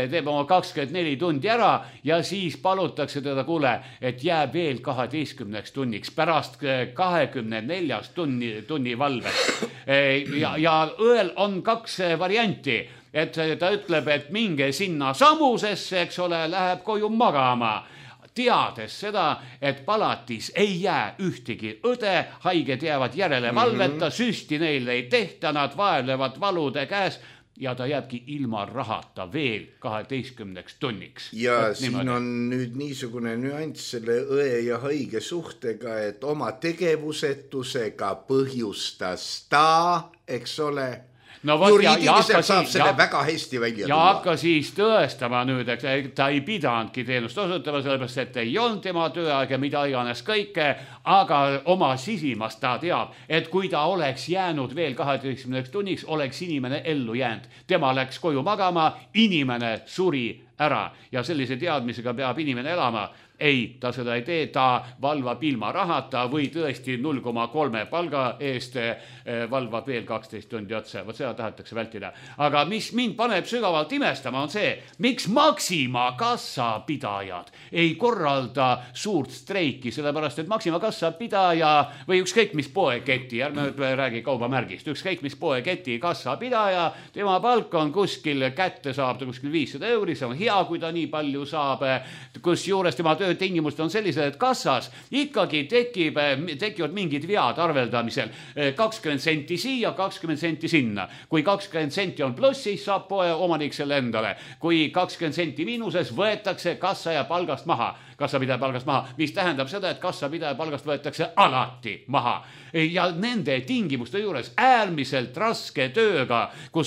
Speaker 4: 24 tundi ära ja siis palutakse teda, kuule, et jääb veel 12 tunniks pärast 24 tunni valvet. Ja õel on 2 varianti, et ta ütleb, et minge sinna samusesse, eks ole, läheb koju magama. Teades seda, et palatis ei jää ühtegi õde, haiged jäävad järele valveta, süsti neile ei tehta, nad vaevlevad valude käes, ja ta jääbki ilma rahata veel 12 tunniks.
Speaker 3: Ja siin on nüüd niisugune nüanss selle õe ja haige suhtega, et oma tegevusetusega põhjustas ta, eks ole, juriidiliselt saab selle väga hästi välja tuua.
Speaker 4: Ja hakka siis tõestama nüüd, et ta ei pidanudki teenust osutama, sellepärast, et ei olnud tema tööaeg ja mida iganes kõike, aga oma sisimas ta teab, et kui ta oleks jäänud veel 12 tunniks, oleks inimene ellu jäänud. Tema läks koju magama, inimene suri ära ja sellise teadmisega peab inimene elama. Ei, ta seda ei tee, ta valvab ilma rahata või tõesti 0,3 palga eest valvab veel 12 tundi otsa. Võt seda tahetakse vältida. Aga mis mind paneb sügavalt imestama on see, miks Maxima kassapidajad ei korralda suurt streiki, sellepärast et Maxima kassapidaja või ükskõik mis poeketi, ärme räägi kaubamärgist, ükskõik mis poeketi kassapidaja, tema palk on kuskil kätte saab ta kuskil 500 €, see on hea, kui ta nii palju saab, kus juures tema töötingimused on sellised, et kassas ikkagi tekivad mingid vead arveldamisel. 20 senti siia, 20 senti sinna. Kui 20 senti on plussis, saab poe omanik selle endale. Kui 20 senti miinuses, võetakse kassa ja palgast maha. Kassapidaja palgast maha, mis tähendab seda, et kassapidaja palgast võetakse alati maha. Ja nende tingimuste juures äärmiselt raske tööga, kus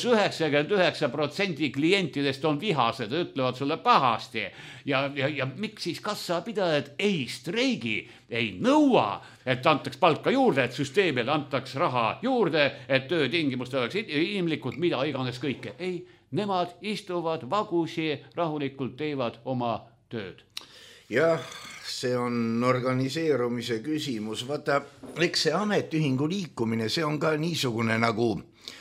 Speaker 4: 99% klientidest on vihased, ütlevad sulle pahasti. Ja miks siis kassapidajad ei streigi, ei nõua, et antaks palka juurde, et süsteemile antaks raha juurde, et töötingimused oleks inimlikud, mida iganes kõike. Ei, nemad istuvad vagusi, rahulikult teevad oma tööd.
Speaker 3: Jah, see on organiseerumise küsimus. Vaata, eks see ametiühingu liikumine, see on ka niisugune nagu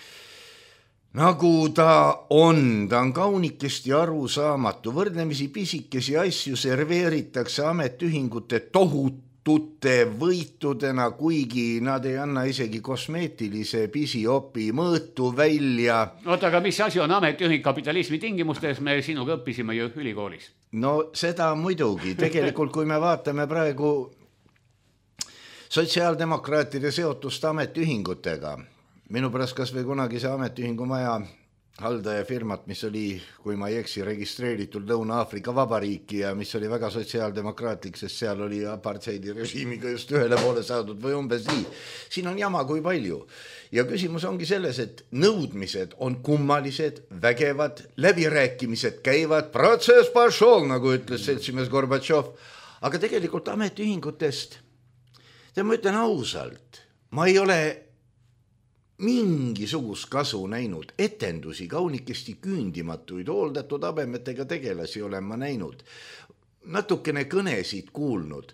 Speaker 3: ta on kaunikesti arusaamatu. Võrdlemisi pisikesi asju serveeritakse ametiühingute tohutute võitudena, kuigi nad ei anna isegi kosmeetilise pisiopi mõõtu välja.
Speaker 4: Oota, aga mis asi on ametiühing kapitalismi tingimustes? Me sinuga õppisime ju ülikoolis.
Speaker 3: No seda muidugi. Tegelikult, kui me vaatame praegu sotsiaaldemokraatide seotust ametiühingutega, minu pärast kas või kunagi see ametiühingu maja haldaja firmat, mis oli, kui ma ei eksi, registreeritud Lõuna-Aafrika Vabariiki ja mis oli väga sotsiaaldemokraatlik, sest seal oli apartheidi režiimiga just ühele poole saadud või umbes nii. Siin on jama kui palju. Ja küsimus ongi selles, et nõudmised on kummalised, vägevad, läbirääkimised käivad, protsess pašol, nagu ütles seltsimees Gorbatšov. Aga tegelikult ametiühingutest, ma ütlen ausalt, ma ei ole mingisugust kasu näinud, etendusi, kaunikesti küündimatuid, hooldatud abemetega tegelasi olen ma näinud, natukene kõnesid kuulnud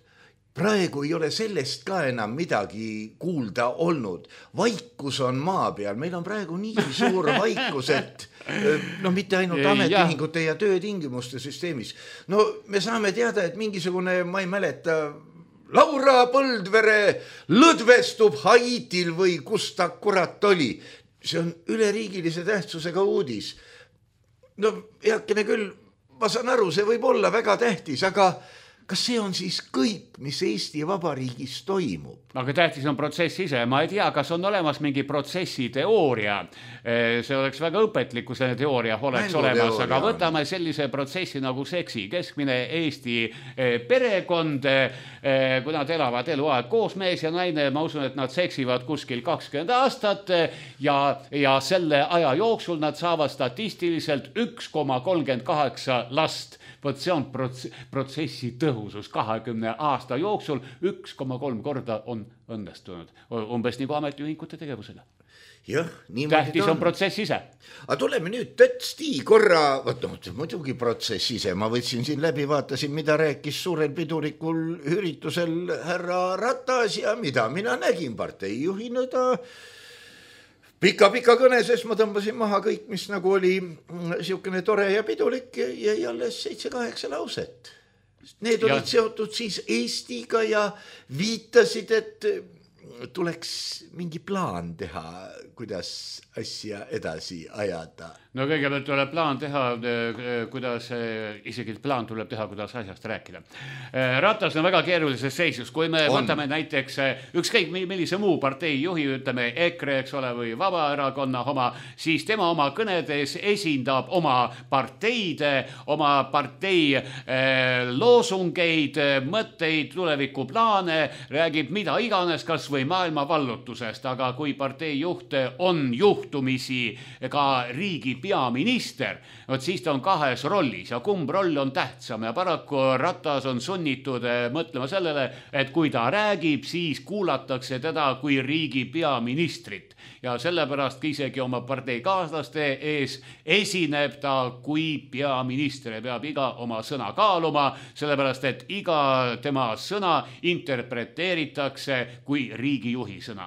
Speaker 3: praegu ei ole sellest ka enam midagi kuulda olnud. Vaikus on maa peal, meil on praegu nii suur vaikus, et no mitte ainult ametiühingute ja töötingimuste süsteemis. No me saame teada, et mingisugune, ma ei mäleta, Laura Põldvere lõdvestub Haitil või kus ta kurat oli. See on üleriigilise tähtsusega uudis. No heakene küll, ma saan aru, see võib olla väga tähtis, aga kas see on siis kõik, mis Eesti Vabariigis toimub?
Speaker 4: Aga tähtis on protsess ise. Ma ei tea, kas on olemas mingi protsessi teooria. See oleks väga õpetlik, kui see teooria oleks olemas, aga võtame sellise protsessi nagu seksi. Keskmine Eesti perekond, kui nad elavad eluaeg koos, mees ja naine, ma usun, et nad seksivad kuskil 20 aastat ja selle aja jooksul nad saavad statistiliselt 1,38 last. Võt see on protsessi tõhusus 20 aasta jooksul 1,3 korda on õnnestunud. Umbes nagu ametiühingute tegevusega.
Speaker 3: Jah,
Speaker 4: tähtis on protsess ise.
Speaker 3: Aga tuleme nüüd tõtsti korra, muidugi protsess ise. Ma võtsin siin läbi, vaatasin, mida rääkis suurel pidurikul üritusel härra Ratas ja mida mina nägin parteijuhina ta pika kõne, sest ma tõmbasin maha kõik, mis nagu oli siukene tore ja pidulik ja alles 7-8 lauset. Need olid seotud siis Eestiga ja viitasid, et tuleks mingi plaan teha, kuidas asja edasi ajada.
Speaker 4: No kõigepealt tuleb plaan teha, kuidas, isegi plaan tuleb teha, kuidas asjast rääkida. Ratas on väga keerulises seisus, kui me võtame näiteks ükskõik millise muu partei juhi, ütleme EKRE, eks ole, või Vabaerakonna oma, siis tema oma kõnedes esindab oma parteid, oma partei loosungeid, mõtteid, tulevikuplaane, räägib mida iganes, kas või maailma vallutusest, aga kui partei juht on juhtumisi ka riigi peaminister, siis ta on kahes rollis ja kumb roll on tähtsam ja paraku Ratas on sunnitud mõtlema sellele, et kui ta räägib, siis kuulatakse teda kui riigi peaministrit ja sellepärast isegi oma parteikaaslaste ees esineb ta kui peaminister ja peab iga oma sõna kaaluma, sellepärast et iga tema sõna interpreteeritakse kui riigijuhi sõna.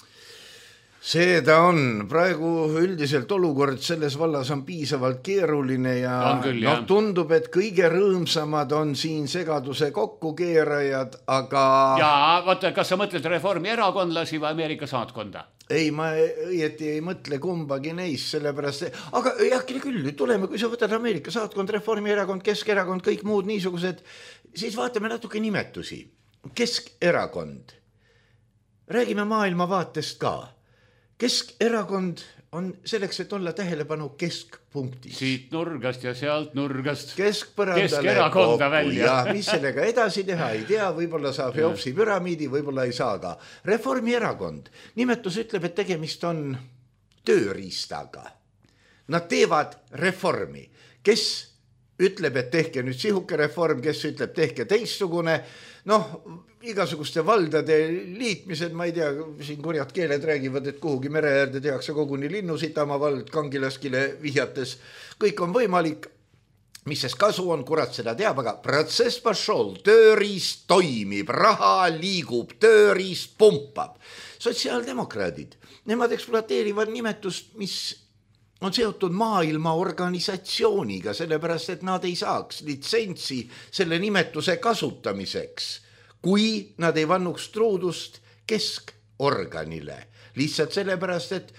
Speaker 3: See ta on. Praegu üldiselt olukord selles vallas on piisavalt keeruline ja tundub, et kõige rõõmsamad on siin segaduse kokkukeerajad, aga...
Speaker 4: Ja vaata, kas sa mõtled Reformierakondlasi või Ameerika saatkonda?
Speaker 3: Ei, ma õieti ei mõtle kumbagi neist, sellepärast... Aga jahkine küll, nüüd tuleme, kui sa võtad Ameerika saatkond, Reformierakond, Keskerakond, kõik muud niisugused, siis vaatame natuke nimetusi. Keskerakond. Räägime maailmavaatest ka. Keskerakond on selleks, et olla tähelepanu keskpunktis.
Speaker 4: Siit nurgast ja sealt nurgast.
Speaker 3: Keskpõrandale kokku ja mis sellega edasi teha ei tea, võib-olla saab Heopsi püramiidi, võib-olla ei saa ka. Reformierakond. Nimetus ütleb, et tegemist on tööriistaga. Nad teevad reformi. Kes ütleb, et tehke nüüd sihuke reform, kes ütleb, tehke teistsugune. Igasuguste valdade liitmised, ma ei tea, siin kurjad keeled räägivad, et kuhugi mere äärde tehakse koguni Linnusitamaa vald Kangilaskile vihjates. Kõik on võimalik, mis sest kasu on, kurat seda teab, aga protsess pašol, tööriist toimib, raha liigub, tööriist pumpab. Sotsiaaldemokraadid, nemad ekspluateerivad nimetust, mis on seotud maailma organisatsiooniga, sellepärast, et nad ei saaks litsentsi selle nimetuse kasutamiseks, kui nad ei vannuks truudust keskorganile. Lihtsalt sellepärast, et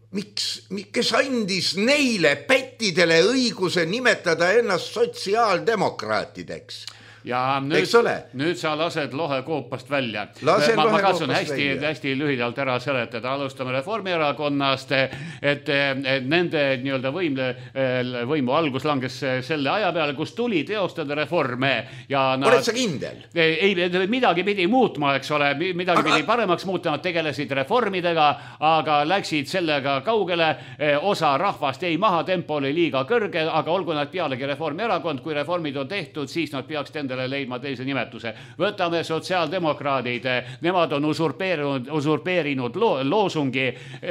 Speaker 3: kes andis neile pettidele õiguse nimetada ennast sotsiaaldemokraatideks.
Speaker 4: Ja nüüd sa lased lohe koopast välja. Ma katsun hästi lühidalt ära seletada. Alustame Reformierakonnast, et nende nii-öelda võimu algus langes selle aja peale, kus tuli teostada reforme.
Speaker 3: Oled sa kindel?
Speaker 4: Ei, midagi pidi muutma, eks ole, midagi pidi paremaks muuta, nad tegelesid reformidega, aga läksid sellega kaugele. Osa rahvast jäi maha, tempo oli liiga kõrge, aga olgu nad pealegi Reformierakond, kui reformid on tehtud, siis nad peaks endale leidma teise nimetuse. Võtame sotsiaaldemokraadid, nemad on usurpeerinud loosungi,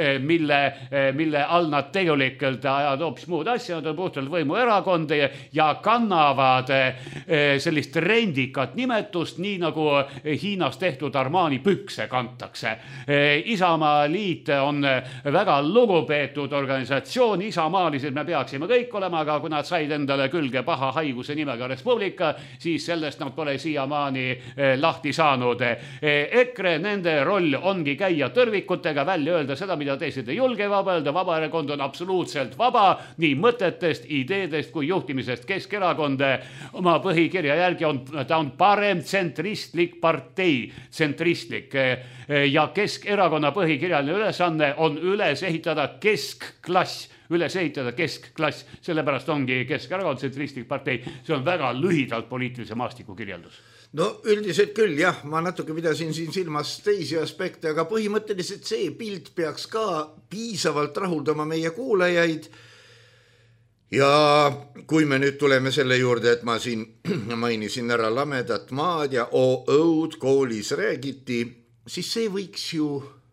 Speaker 4: mille all nad tegelikult ajavad hoopis muud asja, nad on puhtalt võimuerakond ja kannavad sellist rendikat nimetust, nii nagu Hiinas tehtud Armani pükse kantakse. Isamaa liit on väga lugupeetud organisatsioon, isamaalised me peaksime kõik olema, aga kui nad said endale külge paha haiguse nimega Respublika, siis sellest nad pole siiamaani lahti saanud. EKRE, nende roll ongi käia tõrvikutega, välja öelda seda, mida teised ei julge vaba öelda. Vabaerakond on absoluutselt vaba nii mõtetest, ideedest kui juhtimisest. Keskerakond oma põhikirja järgi ta on parem tsentristlik partei, tsentristlik ja Keskerakonna põhikirjaline ülesanne on üles ehitada keskklass, sellepärast ongi Keskerakond tsentristlik partei. See on väga lühidalt poliitilise maastiku kirjeldus.
Speaker 3: No üldiselt küll, jah, ma natuke pidasin siin silmas teisi aspekte, aga põhimõtteliselt see pilt peaks ka piisavalt rahuldama meie kuulajaid. Ja kui me nüüd tuleme selle juurde, et ma siin mainisin ära lamedat maad ja õud koolis räägiti, siis see võiks ju,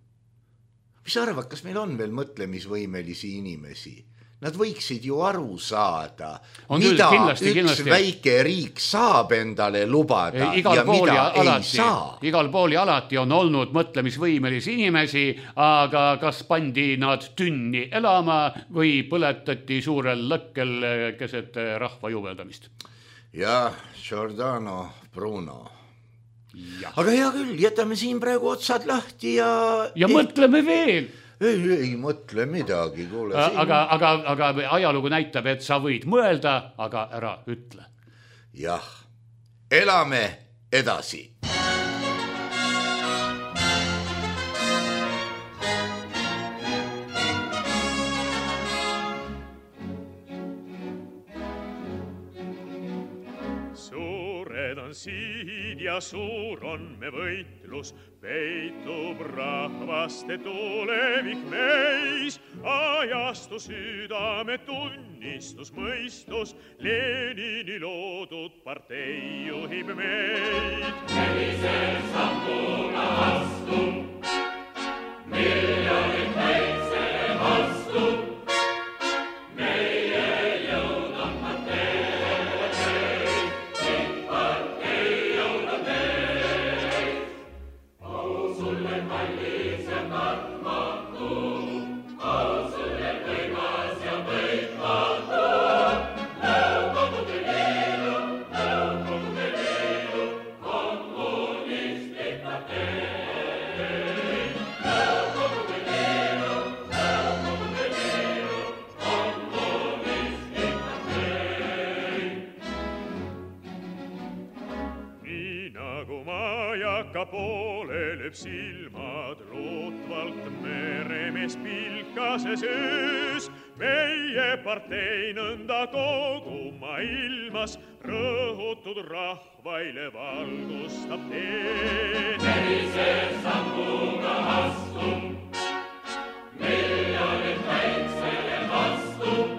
Speaker 3: mis arvad, kas meil on veel mõtlemisvõimelisi inimesi? Nad võiksid ju aru saada, mida üks väike riik saab endale lubada ja mida ei saa.
Speaker 4: Igal pool ja alati on olnud mõtlemisvõimelisi inimesi, aga kas pandi nad tünni elama või põletati suurel lõkkel keset rahva jubeldamist?
Speaker 3: Ja, Giordano Bruno. Ja. Aga hea küll, jätame siin praegu otsad lahti ja
Speaker 4: mõtleme veel.
Speaker 3: Ei mõtle midagi, kuule.
Speaker 4: Aga ajalugu näitab, et sa võid mõelda, aga ära ütle.
Speaker 3: Jah, elame edasi.
Speaker 5: Suured on siid ja suur on me võitlus, peitub rahvaste tulevik meis, ajastu südame tunnistus, mõistus, Lenini loodud partei juhib meid. Sellisel sammuga astub, miljonid kaitsele vastub, meie jõud on poole lööb silmad lootvalt meremees pilkases öös. Meie partei nõnda kogu maailmas rõhutud rahvaile valgustab teed. Sellise sammuga astub, miljonid kaitsele vastub.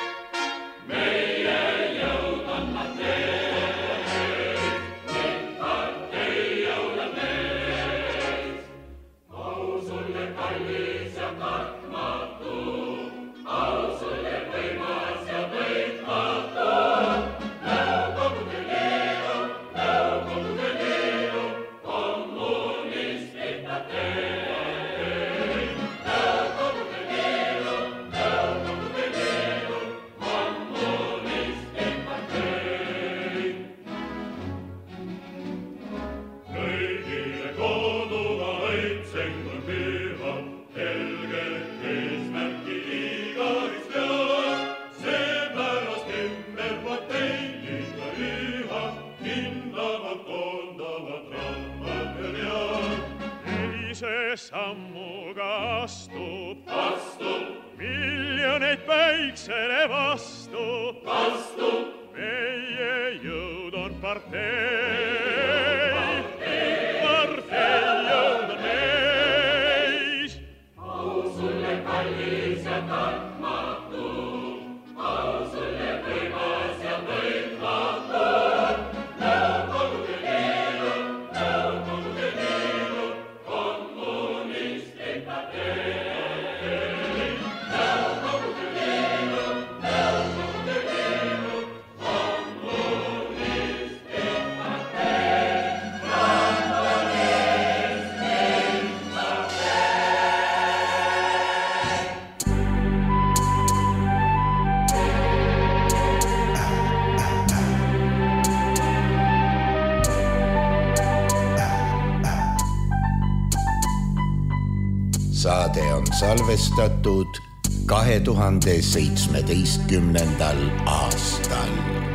Speaker 5: Sammuga astub, miljoneid päiksele vastub, meie jõud on partei, partei jõud on meis. Au sulle kallis ja tarkmatu, au sulle võimas ja võitmatu,
Speaker 3: salvestatud 2017. aastal.